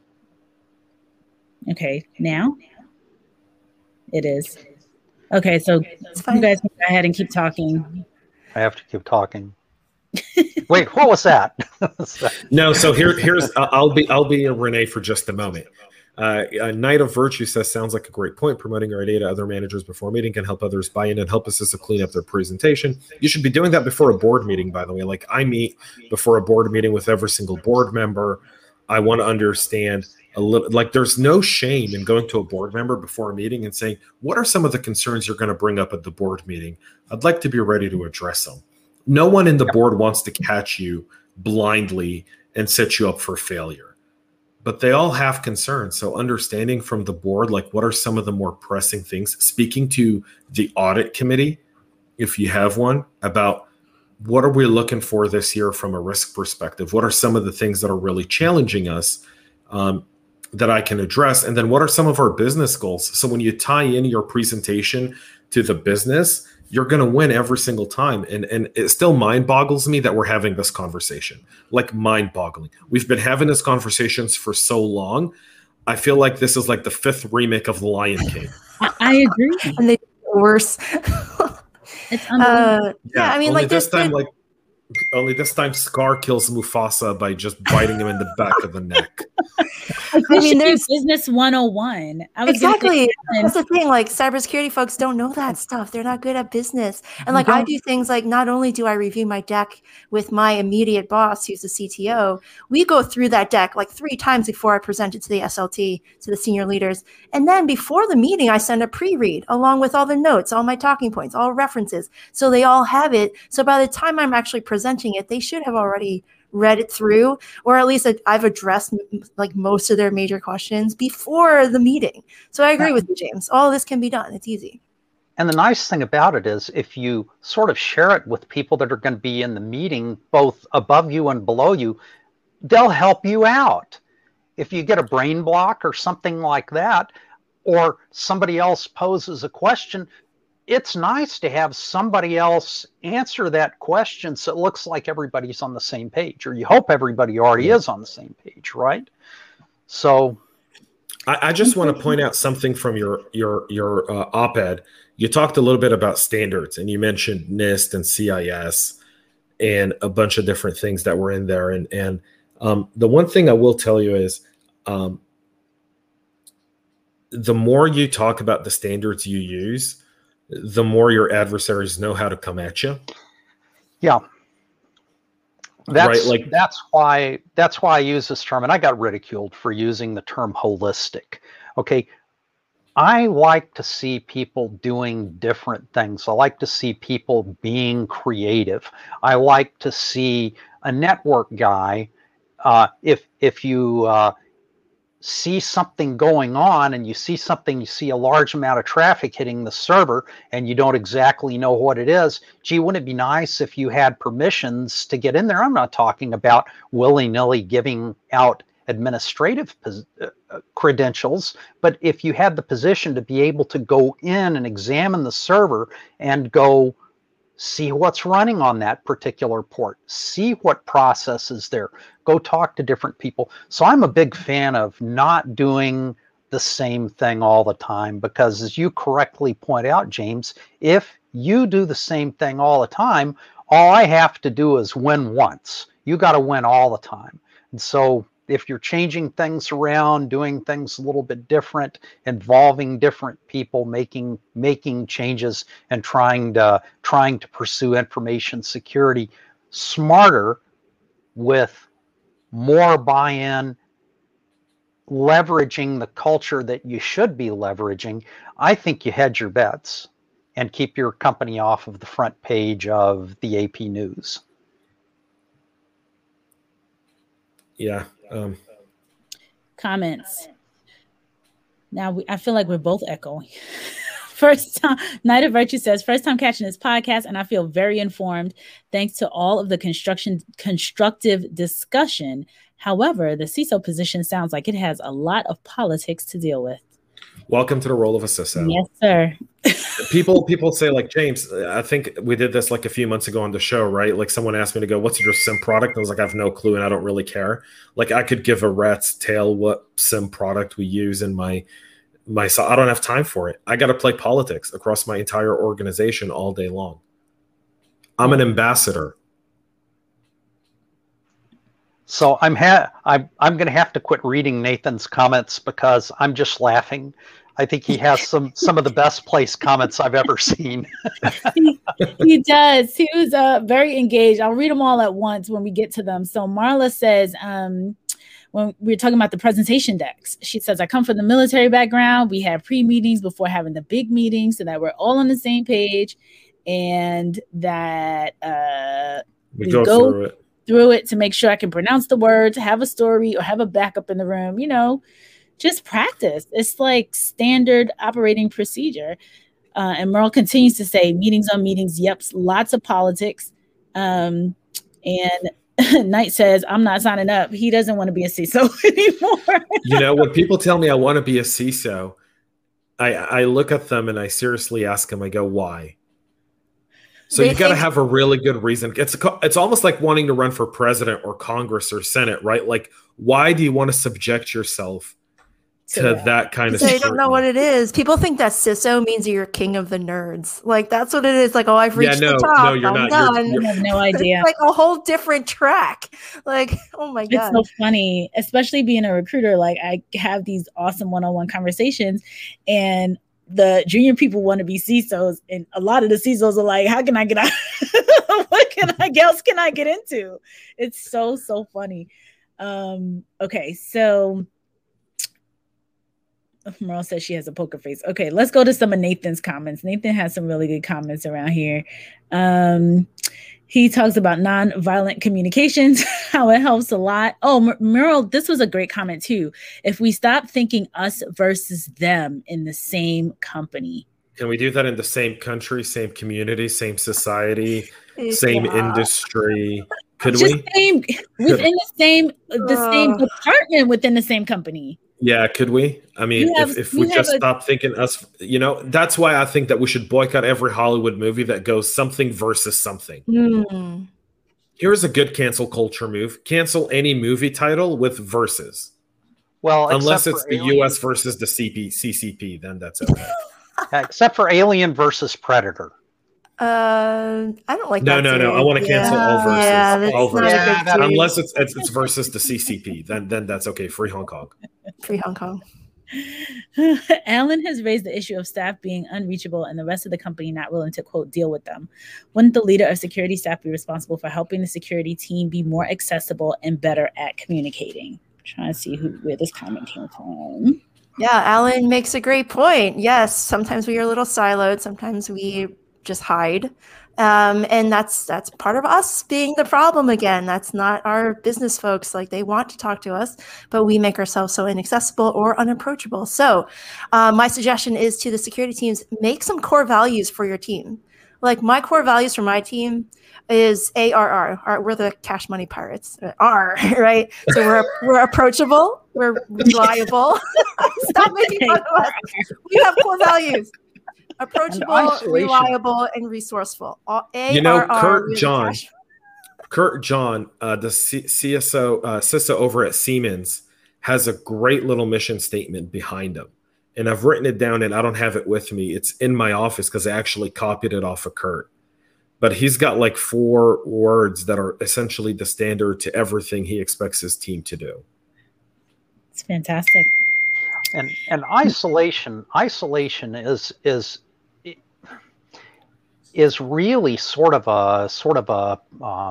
Okay, now it is. Okay, so you guys can go ahead and keep talking. I have to keep talking. Wait, what was that? No, so here, here's uh, I'll be I'll be a Renee for just a moment. Uh, a Night of Virtue says, sounds like a great point. Promoting our idea to other managers before a meeting can help others buy in and help us to clean up their presentation. You should be doing that before a board meeting, by the way. Like, I meet before a board meeting with every single board member. I want to understand a little, like, there's no shame in going to a board member before a meeting and saying, what are some of the concerns you're going to bring up at the board meeting? I'd like to be ready to address them. No one in the board wants to catch you blindly and set you up for failure, but they all have concerns. So understanding from the board, like, what are some of the more pressing things, speaking to the audit committee, if you have one, about what are we looking for this year from a risk perspective? What are some of the things that are really challenging us um, that I can address? And then what are some of our business goals? So when you tie in your presentation to the business, you're going to win every single time. And, and it still mind boggles me that we're having this conversation, like mind boggling. We've been having these conversations for so long. I feel like this is like the fifth remake of The Lion King. I, I agree. And they worse. It's uh, yeah, I mean, only like this time, been... like only this time, Scar kills Mufasa by just biting him in the back of the neck. I mean, there's business one oh one. I was exactly. That's the thing. Like cybersecurity folks don't know that stuff. They're not good at business. And like I do things like not only do I review my deck with my immediate boss, who's the C T O, we go through that deck like three times before I present it to the S L T, to the senior leaders. And then before the meeting, I send a pre-read along with all the notes, all my talking points, all references. So they all have it. So by the time I'm actually presenting it, they should have already read it through, or at least I've addressed like most of their major questions before the meeting. So I agree with you, James. All of this can be done. It's easy. And the nice thing about it is if you sort of share it with people that are going to be in the meeting, both above you and below you, they'll help you out. If you get a brain block or something like that, or somebody else poses a question, it's nice to have somebody else answer that question so it looks like everybody's on the same page, or you hope everybody already is on the same page, right? So I, I just want to point out something from your your your uh, op-ed. You talked a little bit about standards, and you mentioned NIST and C I S and a bunch of different things that were in there. And and um, the one thing I will tell you is um, the more you talk about the standards you use, the more your adversaries know how to come at you. Yeah. That's, right? Like, that's why that's why I use this term, and I got ridiculed for using the term holistic. Okay. I like to see people doing different things. I like to see people being creative. I like to see a network guy, uh, if if you uh, see something going on and you see something, you see a large amount of traffic hitting the server and you don't exactly know what it is, gee, wouldn't it be nice if you had permissions to get in there? I'm not talking about willy-nilly giving out administrative uh, credentials, but if you had the position to be able to go in and examine the server and go see what's running on that particular port, see what process is there, go talk to different people. So I'm a big fan of not doing the same thing all the time, because as you correctly point out, James, if you do the same thing all the time, all I have to do is win once. You got to win all the time. And so if you're changing things around, doing things a little bit different, involving different people, making making changes, and trying to trying to pursue information security smarter with more buy-in, leveraging the culture that you should be leveraging, I think you hedge your bets and keep your company off of the front page of the A P News. Yeah. Um. Comments. Now we, I feel like we're both echoing. First time, Night of Virtue says, first time catching this podcast, and I feel very informed thanks to all of the construction constructive discussion. However, the C I S O position sounds like it has a lot of politics to deal with. Welcome to the role of a C I S O. Yes, sir. people people say, like, James, I think we did this like a few months ago on the show, right? Like someone asked me to go, what's your SIM product? And I was like, I have no clue and I don't really care. Like I could give a rat's tail what SIM product we use in my my I don't have time for it. I got to play politics across my entire organization all day long. I'm an ambassador. So I'm ha- I'm I'm going to have to quit reading Nathan's comments because I'm just laughing. I think he has some some of the best placed comments I've ever seen. he, he does. He was uh, very engaged. I'll read them all at once when we get to them. So Marla says, um, when we were talking about the presentation decks, she says, I come from the military background. We have pre-meetings before having the big meeting so that we're all on the same page, and that uh, we, we go, go through it. through it to make sure I can pronounce the words, have a story, or have a backup in the room, you know, just practice. It's like standard operating procedure. Uh, and Merle continues to say, meetings on meetings, yep, lots of politics. Um, and Knight says, I'm not signing up. He doesn't want to be a C I S O anymore. You know, when people tell me I want to be a C I S O, I, I look at them and I seriously ask them, I go, why? So they you got to have a really good reason. It's a, it's almost like wanting to run for president or Congress or Senate, right? Like, why do you want to subject yourself to yeah. that kind of? They don't know what it is. People think that C I S O means you're king of the nerds. Like that's what it is. Like, oh, I've reached yeah, no, the top. No, you're I'm not. done. You're, you're, I have no idea. It's like a whole different track. Like, oh my god, it's so funny. Especially being a recruiter, like I have these awesome one-on-one conversations, and the junior people want to be C I S Os, and a lot of the C I S Os are like, "How can I get out? What can I else can I get into?" It's so so funny. Um, okay, so. Merle says she has a poker face. Okay, let's go to some of Nathan's comments. Nathan has some really good comments around here. Um, he talks about nonviolent communications, how it helps a lot. Oh, Merle, this was a great comment too. If we stop thinking us versus them in the same company. Can we do that in the same country, same community, same society, same yeah. industry? Could Just we? Same, within the same the uh, same department within the same company. Yeah, could we? I mean, have, if, if we just a- stop thinking us, you know, that's why I think that we should boycott every Hollywood movie that goes something versus something. Mm. Here's a good cancel culture move. Cancel any movie title with versus. Well, unless it's the Alien. U S versus the C P, C C P, then that's okay. Except for Alien versus Predator. Uh, I don't like no, that. No, no, no. I want to cancel yeah. all versus. Yeah, all versus. Yeah, that, unless it's, it's it's versus the C C P, then then that's okay. Free Hong Kong. Free Hong Kong. Alan has raised the issue of staff being unreachable and the rest of the company not willing to, quote, deal with them. Wouldn't the leader of security staff be responsible for helping the security team be more accessible and better at communicating? I'm trying to see who where this comment came from. Yeah, Alan makes a great point. Yes, sometimes we are a little siloed. Sometimes we just hide. Um, and that's that's part of us being the problem again. That's not our business folks. Like they want to talk to us, but we make ourselves so inaccessible or unapproachable. So uh, my suggestion is to the security teams, make some core values for your team. Like my core values for my team is A R R. R we're the cash money pirates. R, right? So we're we're approachable. We're reliable. Stop making fun of us. We have core values. Approachable, reliable, and resourceful. A- you know, Kurt John, Kurt John, uh, the C- C S O, uh, C I S O over at Siemens, has a great little mission statement behind him. And I've written it down, and I don't have it with me. It's in my office because I actually copied it off of Kurt. But he's got like four words that are essentially the standard to everything he expects his team to do. It's fantastic. And and isolation, isolation is is is really sort of a sort of a uh,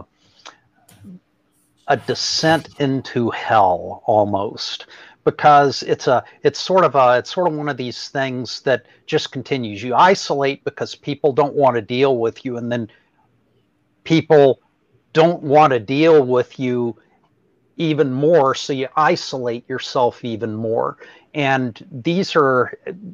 a descent into hell almost, because it's a it's sort of a it's sort of one of these things that just continues. You isolate because people don't want to deal with you, and then people don't want to deal with you even more, so you isolate yourself even more. And these are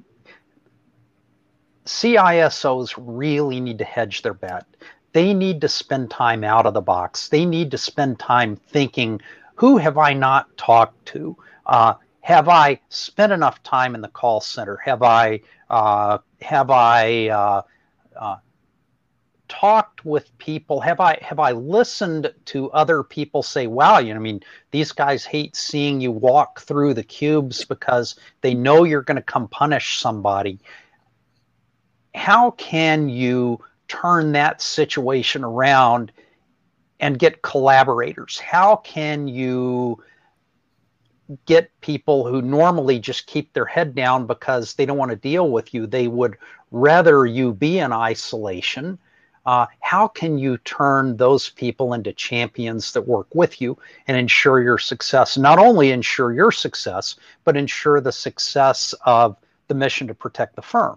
C I S Os really need to hedge their bet. They need to spend time out of the box. They need to spend time thinking, who have I not talked to? Uh, have I spent enough time in the call center? Have I uh, have I uh, uh, talked with people? Have I have I listened to other people say, wow, you know, I mean, these guys hate seeing you walk through the cubes because they know you're going to come punish somebody. How can you turn that situation around and get collaborators? How can you get people who normally just keep their head down because they don't want to deal with you? They would rather you be in isolation. Uh, how can you turn those people into champions that work with you and ensure your success? Not only ensure your success, but ensure the success of the mission to protect the firm.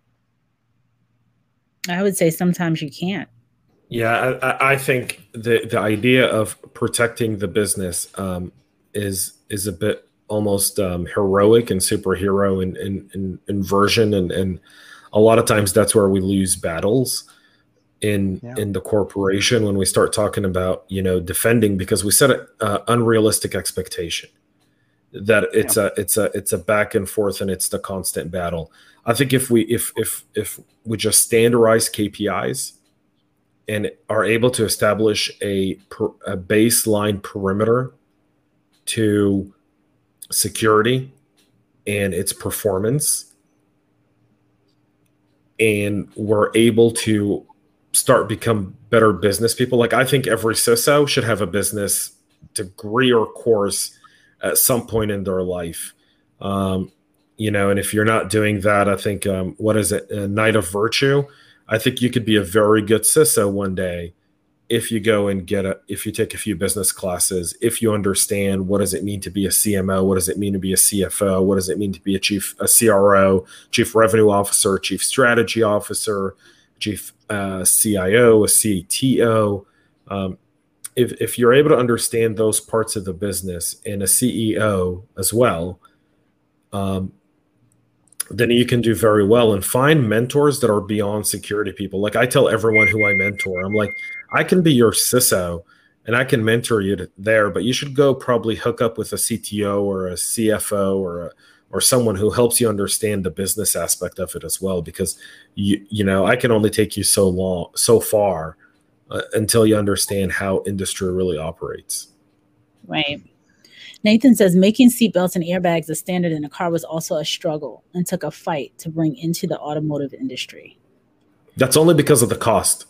I would say sometimes you can't. Yeah, I, I think the, the idea of protecting the business um, is is a bit almost um, heroic and superhero in, in, in, in version. And, and a lot of times that's where we lose battles in yeah. in the corporation when we start talking about, you know, defending, because we set an uh, unrealistic expectation that it's yeah. a it's a it's a back and forth and it's the constant battle. I think if we if if if we just standardize K P Is and are able to establish a, a baseline perimeter to security and its performance, and we're able to start become better business people. Like, I think every C I S O should have a business degree or course at some point in their life. Um, you know, and if you're not doing that, I think, um, what is it? A Night of Virtue. I think you could be a very good C I S O one day if you go and get a, if you take a few business classes, if you understand what does it mean to be a C M O, what does it mean to be a C F O, what does it mean to be a chief, a C R O, chief revenue officer, chief strategy officer, chief uh, C I O, a C T O. Um, if, if you're able to understand those parts of the business, and a C E O as well, um, then you can do very well, and find mentors that are beyond security people. Like, I tell everyone who I mentor, I'm like, I can be your C I S O and I can mentor you to there, but you should go probably hook up with a C T O or a C F O or a, or someone who helps you understand the business aspect of it as well, because you you know, I can only take you so long, so far uh, until you understand how industry really operates. Right. Nathan says making seatbelts and airbags a standard in a car was also a struggle and took a fight to bring into the automotive industry. That's only because of the cost.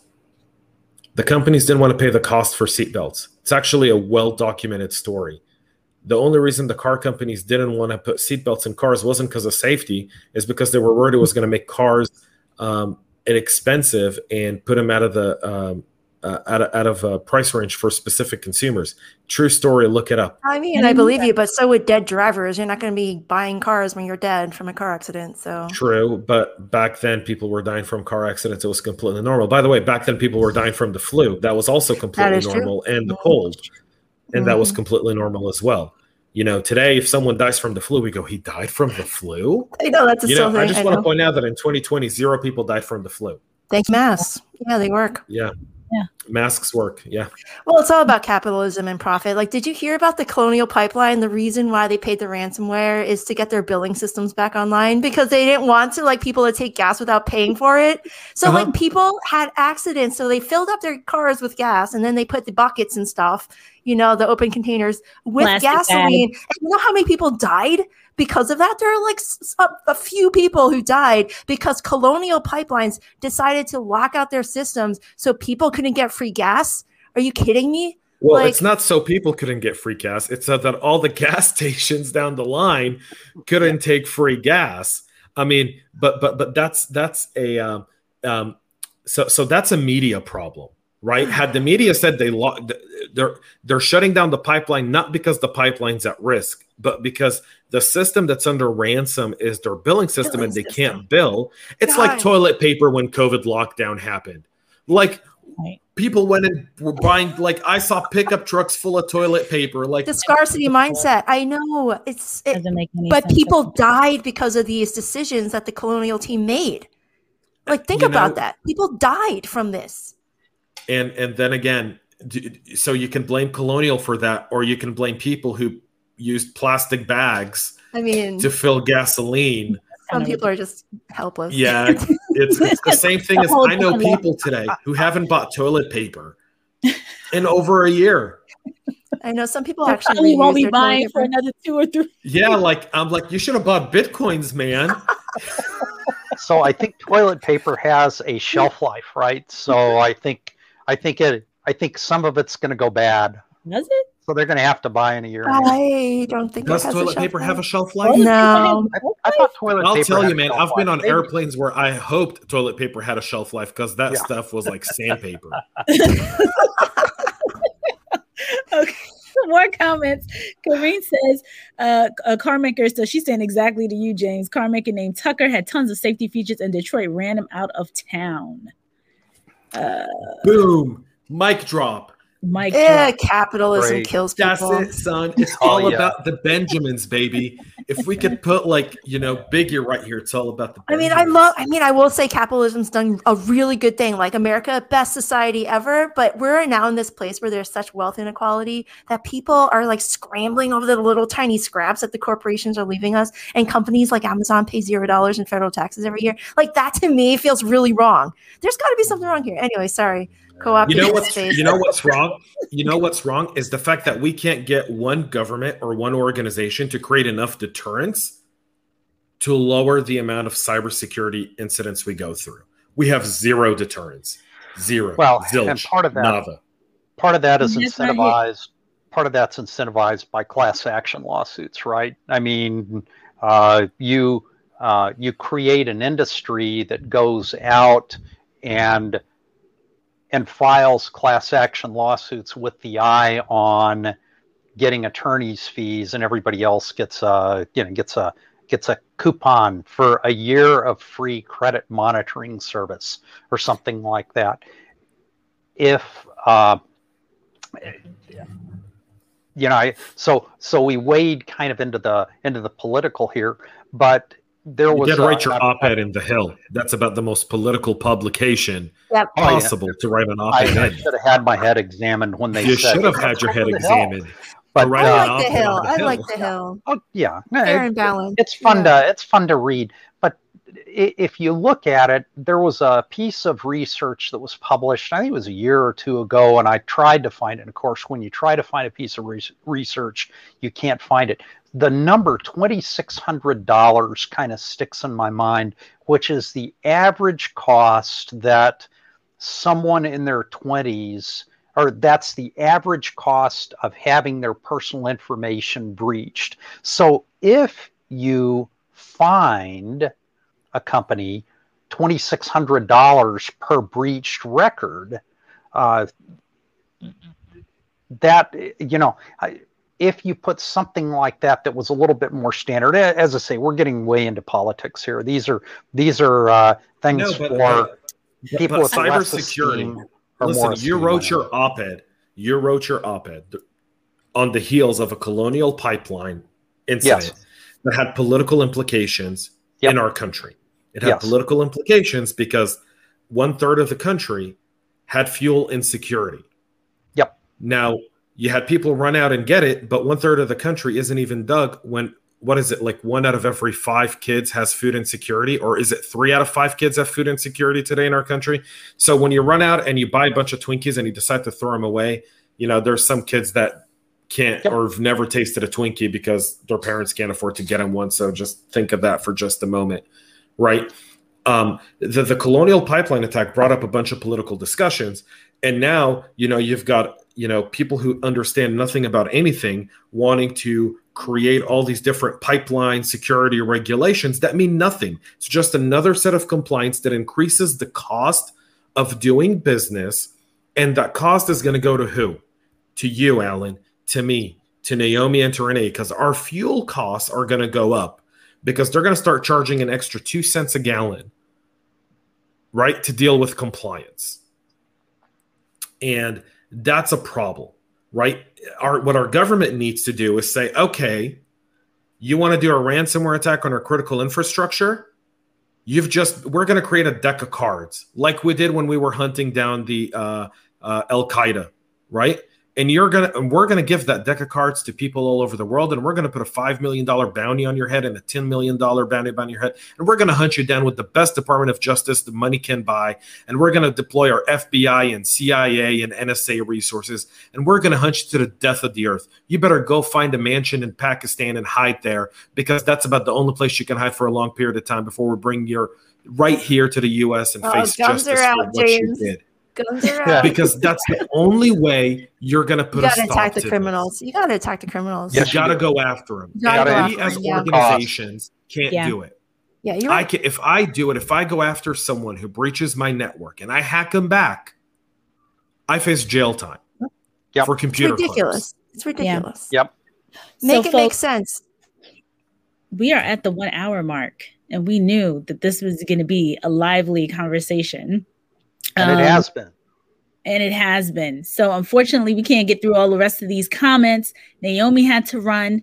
The companies didn't want to pay the cost for seatbelts. It's actually a well-documented story. The only reason the car companies didn't want to put seatbelts in cars wasn't because of safety, is because they were worried it was going to make cars um, inexpensive and put them out of the um, uh, out of, out of a price range for specific consumers. True story. Look it up. I mean, I believe you, but so would dead drivers. You're not going to be buying cars when you're dead from a car accident. So true, but back then people were dying from car accidents. It was completely normal. By the way, back then people were dying from the flu. That was also completely normal, true. And the cold, and mm-hmm. that was completely normal as well. You know, today if someone dies from the flu, we go, he died from the flu. I know that's a you still know. thing. I just I want know. to point out that in twenty twenty, zero people died from the flu. Thank you, masks. Yeah, they work. Yeah. Yeah. Masks work. Yeah. Well, it's all about capitalism and profit. Like, did you hear about the Colonial Pipeline? The reason why they paid the ransomware is to get their billing systems back online, because they didn't want to like people to take gas without paying for it. So uh-huh. like people had accidents. So they filled up their cars with gas, and then they put the buckets and stuff, you know, the open containers with Plastic gasoline. Bag. And you know how many people died because of that? There are like a, a few people who died because Colonial Pipelines decided to lock out their systems so people couldn't get free gas. Are you kidding me? Well, like, it's not so people couldn't get free gas. It's so that all the gas stations down the line couldn't take free gas. I mean, but but but that's that's a um, um, so so that's a media problem. Right? Had the media said they lo- they're they're shutting down the pipeline not because the pipeline's at risk, but because the system that's under ransom is their billing system, billing and they system. can't bill. It's God. Like toilet paper when COVID lockdown happened. Like right. people went and were buying, like I saw pickup trucks full of toilet paper. Like the scarcity mindset. I know it's, it, but people died because of these decisions that the Colonial team made. Like think you about know, that. People died from this. And and then again, so you can blame Colonial for that, or you can blame people who used plastic bags I mean, to fill gasoline. Some people are just helpless. Yeah, it's, it's the same thing as I know people today who haven't bought toilet paper in over a year. I know some people actually probably won't be buying for another two or three. Yeah, like I'm like, you should have bought Bitcoins, man. So I think toilet paper has a shelf life, right? So I think I think it I think some of it's going to go bad. Does it? So they're going to have to buy in a year. I don't think does it has toilet a paper life. have a shelf life? No, I, I thought toilet I'll paper. tell you, man. I've been life. on airplanes where I hoped toilet paper had a shelf life because that yeah. stuff was like sandpaper. Okay. More comments. Karine says, uh, a car maker, so she's saying exactly to you, James. Car maker named Tucker had tons of safety features, and Detroit ran him out of town. Uh, Boom. Mic drop. Mic yeah, drop. capitalism Great. kills people. That's it, son. It's Oh, all yeah. about the Benjamins, baby. If we could put like, you know, Biggie right here, it's all about the I mean, Benjamins. I love, I mean, I will say capitalism's done a really good thing. Like America, best society ever, but we're now in this place where there's such wealth inequality that people are like scrambling over the little tiny scraps that the corporations are leaving us. And companies like Amazon pay zero dollars in federal taxes every year. Like that to me feels really wrong. There's got to be something wrong here. Anyway, sorry. co-opting You know what's space. you know what's wrong? You know what's wrong is the fact that we can't get one government or one organization to create enough deterrence to lower the amount of cybersecurity incidents we go through. We have zero deterrence. Zero. Well, Zilch, and part of that nada. part of that is And that's not incentivized. Part of that's incentivized by class action lawsuits, right? I mean, uh, you uh, you create an industry that goes out and and files class action lawsuits with the eye on getting attorney's fees, and everybody else gets a you know gets a gets a coupon for a year of free credit monitoring service or something like that. If uh, you know, I, so so we wade kind of into the into the political here, but there You was did write uh, your op-ed in The Hill. That's about the most political publication Yep. Oh, yeah. possible to write an op-ed I in. should have had my head examined when they You said should have had your head "Go to the Hill." examined. But to write uh, an I like the op-ed hill. on I The like Hill. the hill. oh yeah, Fair it- and balanced. it's fun Yeah. to it's fun to read. But i- if you look at it, there was a piece of research that was published, I think it was a year or two ago, and I tried to find it. And of course, when you try to find a piece of re- research, you can't find it. The number twenty-six hundred dollars kind of sticks in my mind, which is the average cost that someone in their twenties, or that's the average cost of having their personal information breached. So if you find a company twenty-six hundred dollars per breached record, uh, that, you know, I- if you put something like that that was a little bit more standard, a- as I say, we're getting way into politics here. These are these are uh, things No, but, for but, people but with less cybersecurity. esteem or Listen, more you esteem, wrote I your know. op-ed. You wrote your op-ed on the heels of a colonial pipeline incident Yes. that had political implications Yep. in our country. It had Yes. political implications because one third of the country had fuel insecurity. Yep. Now, you had people run out and get it, but one third of the country isn't even dug when, what is it, like one out of every five kids has food insecurity? Or is it three out of five kids have food insecurity today in our country? So when you run out and you buy a bunch of Twinkies and you decide to throw them away, you know, there's some kids that can't Yep. or have never tasted a Twinkie because their parents can't afford to get them one. So just think of that for just a moment, right? Um, the, the colonial pipeline attack brought up a bunch of political discussions. And now, you know, you've got, you know, people who understand nothing about anything wanting to create all these different pipeline security regulations that mean nothing. It's just another set of compliance that increases the cost of doing business. And that cost is going to go to who? To you, Alan, to me, to Naomi and to Renee, because our fuel costs are going to go up because they're going to start charging an extra two cents a gallon, right, to deal with compliance. And that's a problem, right? Our, what our government needs to do is say, okay, you want to do a ransomware attack on our critical infrastructure? You've just, we're going to create a deck of cards like we did when we were hunting down the uh, uh, Al-Qaeda, right? And you're going to, and we're going to give that deck of cards to people all over the world. And we're going to put a five million dollars bounty on your head and a ten million dollars bounty on your head. And we're going to hunt you down with the best Department of Justice the money can buy. And we're going to deploy our F B I and C I A and N S A resources. And we're going to hunt you to the death of the earth. You better go find a mansion in Pakistan and hide there, because that's about the only place you can hide for a long period of time before we bring you right here to the U S and Oh, face guns justice are out, for what James. you did. Guns are Yeah. out. Because that's the only way you're going to You put a gotta stop attack the to criminals. You gotta attack the criminals. This. Yes, You got to you go after them. You gotta gotta go We after as them, yeah. organizations can't Yeah. do it. Yeah, you're I right. can, if I do it, if I go after someone who breaches my network and I hack them back, I face jail time Yep. for It's computer ridiculous. It's ridiculous. Yep. Make So, it make folks, sense. we are at the one hour mark, and we knew that this was going to be a lively conversation. And Um, it has been. And it has been. So unfortunately, we can't get through all the rest of these comments. Naomi had to run.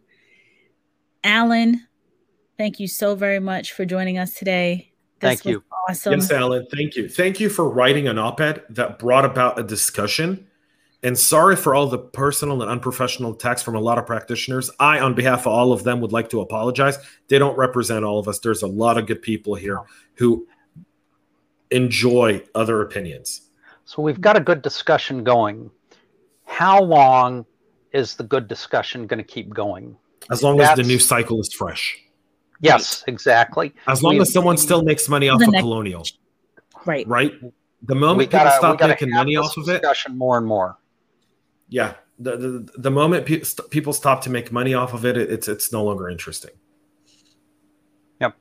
Alan, thank you so very much for joining us today. This Thank was you. Awesome. Yes, Alan. Thank you. Thank you for writing an op-ed that brought about a discussion. And sorry for all the personal and unprofessional attacks from a lot of practitioners. I, on behalf of all of them, would like to apologize. They don't represent all of us. There's a lot of good people here who enjoy other opinions. So we've got a good discussion going. How long is the good discussion going to keep going? As long That's, as the new cycle is fresh. Yes, exactly. As long we, as someone still makes money off of next, Colonial. Right. Right? The moment we people gotta, stop making money off of it. Discussion more and more. Yeah. The, the, the moment pe- st- people stop to make money off of it, it, it's it's no longer interesting. Yep.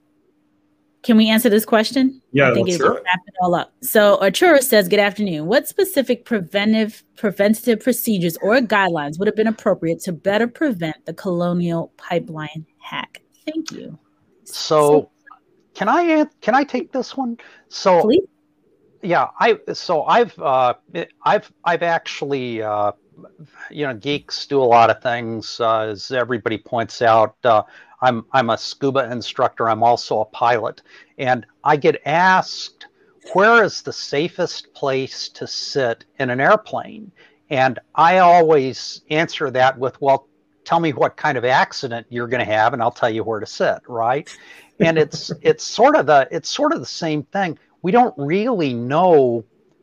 Can we answer this question? Yeah, I think it's sure. wrap it all up. So Arturo says, good afternoon. What specific preventive preventative procedures or guidelines would have been appropriate to better prevent the Colonial Pipeline hack? Thank you. So, so can I can I take this one? So please? Yeah, I so I've uh, I've I've actually uh, you know, geeks do a lot of things, uh, as everybody points out. Uh, I'm I'm a scuba instructor. I'm also a pilot, and I get asked, where is the safest place to sit in an airplane? And I always answer that with, well, tell me what kind of accident you're going to have, and I'll tell you where to sit, right? And it's it's sort of the it's sort of the same thing. We don't really know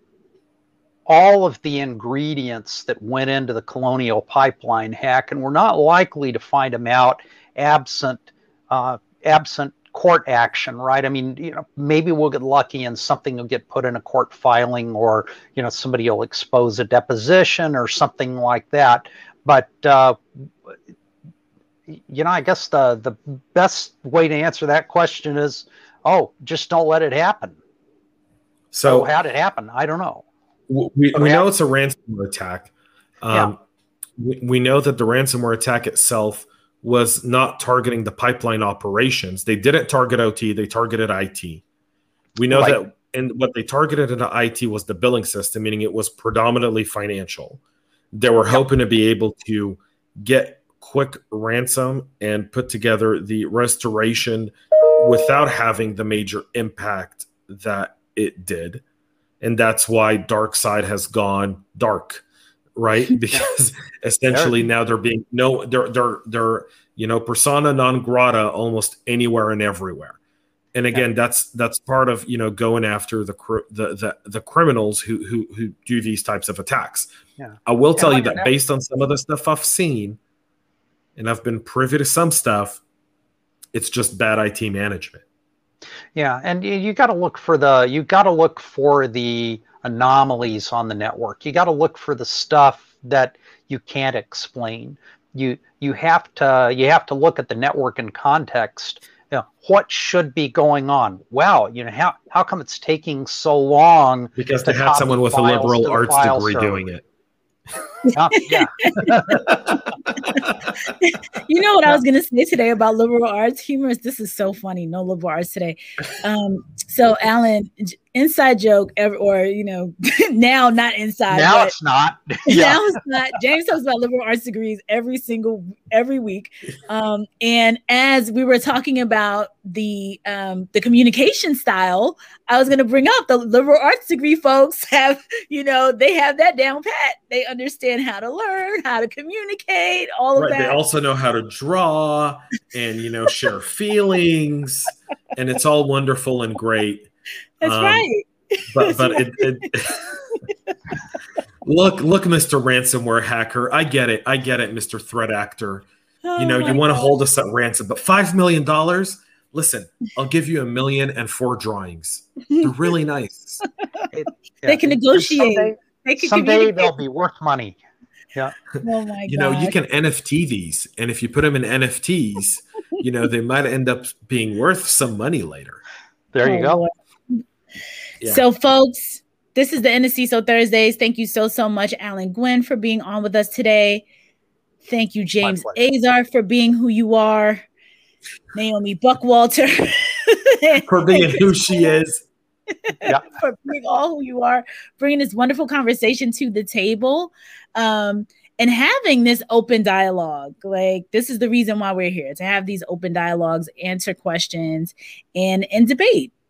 all of the ingredients that went into the Colonial Pipeline hack, and we're not likely to find them out absent uh, absent court action, right? I mean, you know, maybe we'll get lucky and something will get put in a court filing, or you know, somebody will expose a deposition or something like that. But uh, you know, I guess the the best way to answer that question is, oh, just don't let it happen. So oh, how'd it happen? I don't know. We, we know it's a ransomware attack. Um, yeah. we, we know that the ransomware attack itself was not targeting the pipeline operations. They didn't target O T. They targeted I T. We know right. that, and what they targeted in the I T was the billing system, meaning it was predominantly financial. They were yep. hoping to be able to get quick ransom and put together the restoration without having the major impact that it did. And that's why DarkSide has gone dark, right? Because essentially now they're being no, they're they're they're you know, persona non grata almost anywhere and everywhere. And again, yeah. that's that's part of, you know, going after the the the, the criminals who who who do these types of attacks. Yeah. I will tell yeah, you that know. based on some of the stuff I've seen, and I've been privy to some stuff, it's just bad I T management. Yeah, and you, you got to look for the you got to look for the anomalies on the network. You got to look for the stuff that you can't explain. You you have to you have to look at the network in context. You know, what should be going on? Wow, you know, how how come it's taking so long? Because they had someone with a liberal arts degree server. doing it. Uh, yeah. You know what I was going to say today about liberal arts? Humorous. This is so funny. No liberal arts today. Um, so, Alan, inside joke, or, you know, now not inside. Now but it's not. Yeah. Now it's not. James talks about liberal arts degrees every single, every week. Um, and as we were talking about the um, the communication style, I was going to bring up the liberal arts degree folks have, you know, they have that down pat. They understand how to learn, how to communicate, all right, of that. They also know how to draw and, you know, share feelings, and it's all wonderful and great. That's um, right. But but it, it look look, Mister Ransomware Hacker. I get it. I get it, Mister Threat Actor. Oh, you know, you want to hold us at ransom, but five million dollars. Listen, I'll give you a million and four drawings. They're really nice. It, yeah, they can negotiate. Someday, they can someday they'll be worth money. Yeah. Oh my you know, you can N F T these, and if you put them in N F Ts, you know, they might end up being worth some money later. There you oh, go. Yeah. So, folks, this is the N S C So Thursdays. Thank you so, so much, Alan Gwynn, for being on with us today. Thank you, James Azar, for being who you are. Naomi Buckwalter. For being who she is. Yeah. For being all who you are, bringing this wonderful conversation to the table, um, and having this open dialogue. Like, this is the reason why we're here, to have these open dialogues, answer questions, and and debate.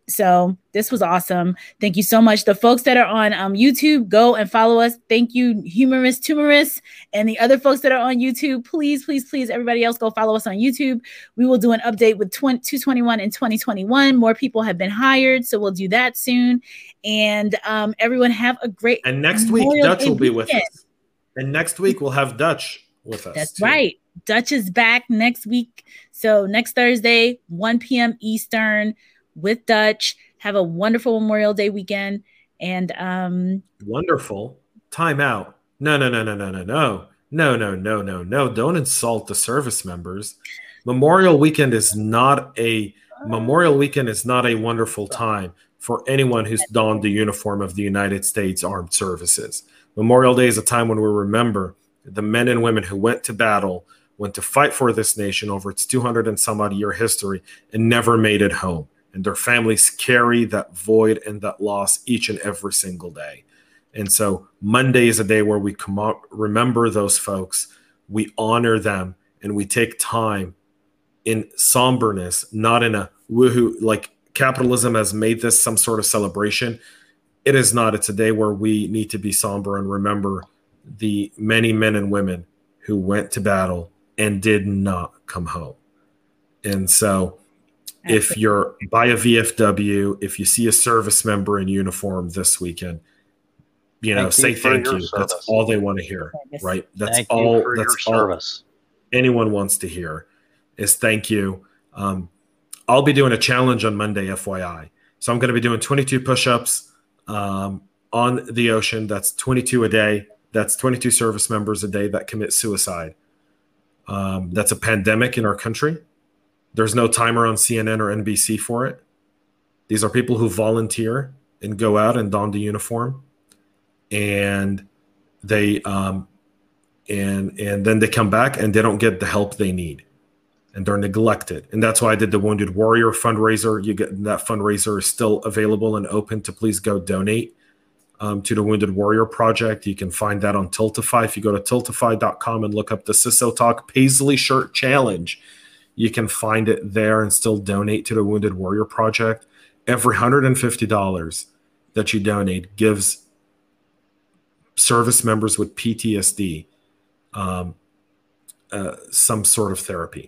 So this was awesome. Thank you so much. The folks that are on um, YouTube, go and follow us. Thank you, Humorous Tumorous, and the other folks that are on YouTube. Please, please, please, everybody else, go follow us on YouTube. We will do an update with two twenty-one and twenty twenty-one. More people have been hired, so we'll do that soon. And um, everyone have a great And next week, Dutch will be with us. And next week, we'll have Dutch with us. That's too. right. Dutch is back next week. So next Thursday, one p.m. Eastern, with Dutch. Have a wonderful Memorial Day weekend. And um wonderful. Time out. No, no, no, no, no, no, no. No, no, no, no, no. Don't insult the service members. Memorial weekend is not a Memorial weekend is not a wonderful time for anyone who's donned the uniform of the United States Armed Services. Memorial Day is a time when we remember the men and women who went to battle, went to fight for this nation over its two hundred and some odd year history and never made it home. And their families carry that void and that loss each and every single day. And so Monday is a day where we come out, remember those folks, we honor them, and we take time in somberness, not in a woohoo, like capitalism has made this some sort of celebration. It is not. It's a day where we need to be somber and remember the many men and women who went to battle and did not come home. And so if you're by a V F W, if you see a service member in uniform this weekend, you know, thank say you thank you. Service. That's all they want to hear, right? That's thank all. You for that's your all service. Anyone wants to hear is thank you. Um, I'll be doing a challenge on Monday, F Y I. So I'm going to be doing twenty-two push-ups um, on the ocean. That's twenty-two a day. That's twenty-two service members a day that commit suicide. Um, that's a pandemic in our country. There's no timer on C N N or N B C for it. These are people who volunteer and go out and don the uniform, and they um, and and then they come back and they don't get the help they need, and they're neglected. And that's why I did the Wounded Warrior fundraiser. You get that fundraiser is still available and open to please go donate um, to the Wounded Warrior Project. You can find that on Tiltify. If you go to tiltify dot com and look up the C I S O Talk Paisley Shirt Challenge, you can find it there and still donate to the Wounded Warrior Project. Every one hundred fifty dollars that you donate gives service members with P T S D um, uh, some sort of therapy.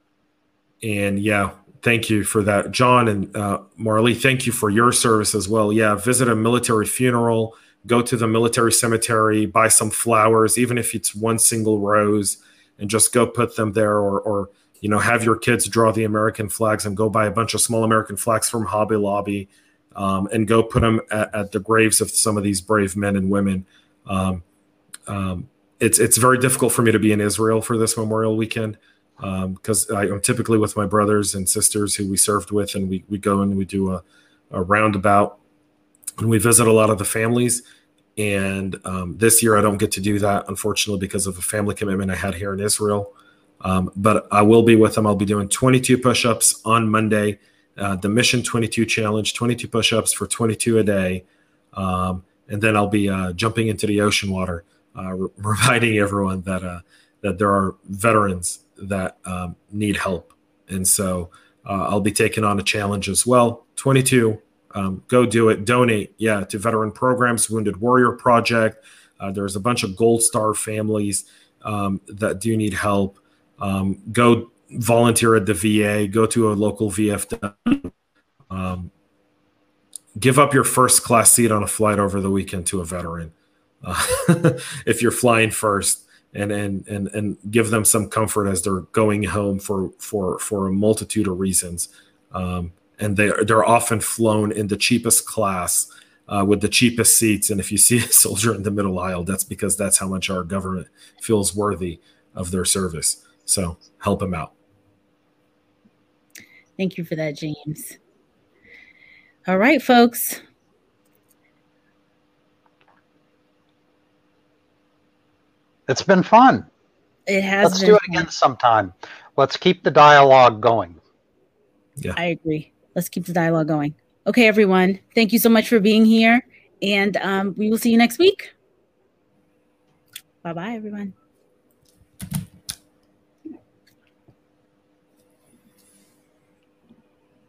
And yeah, thank you for that. John and uh, Marley, thank you for your service as well. Yeah, visit a military funeral, go to the military cemetery, buy some flowers, even if it's one single rose, and just go put them there, or, or you know, have your kids draw the American flags and go buy a bunch of small American flags from Hobby Lobby um, and go put them at, at the graves of some of these brave men and women. Um, um, it's it's very difficult for me to be in Israel for this Memorial weekend because um, I'm typically with my brothers and sisters who we served with, and we, we go and we do a, a roundabout and we visit a lot of the families. And um, this year I don't get to do that, unfortunately, because of a family commitment I had here in Israel. Um, but I will be with them. I'll be doing twenty-two push-ups on Monday, uh, the Mission twenty-two Challenge, twenty-two push-ups for twenty-two a day. Um, and then I'll be uh, jumping into the ocean water, uh, re- reminding everyone that uh, that there are veterans that um, need help. And so uh, I'll be taking on a challenge as well. twenty-two, um, go do it. Donate, yeah, to veteran programs, Wounded Warrior Project. Uh, there's a bunch of Gold Star families um, that do need help. Um, go volunteer at the V A, go to a local V F W, um, give up your first class seat on a flight over the weekend to a veteran. Uh, if you're flying first, and, and, and, and give them some comfort as they're going home for, for, for a multitude of reasons. Um, and they they're often flown in the cheapest class uh, with the cheapest seats. And if you see a soldier in the middle aisle, that's because that's how much our government feels worthy of their service. So help him out. Thank you for that, James. All right, folks. It's been fun. It has. Let's been do it fun. again sometime. Let's keep the dialogue going. Yeah, I agree. Let's keep the dialogue going. Okay, everyone. Thank you so much for being here. And um, we will see you next week. Bye-bye, everyone.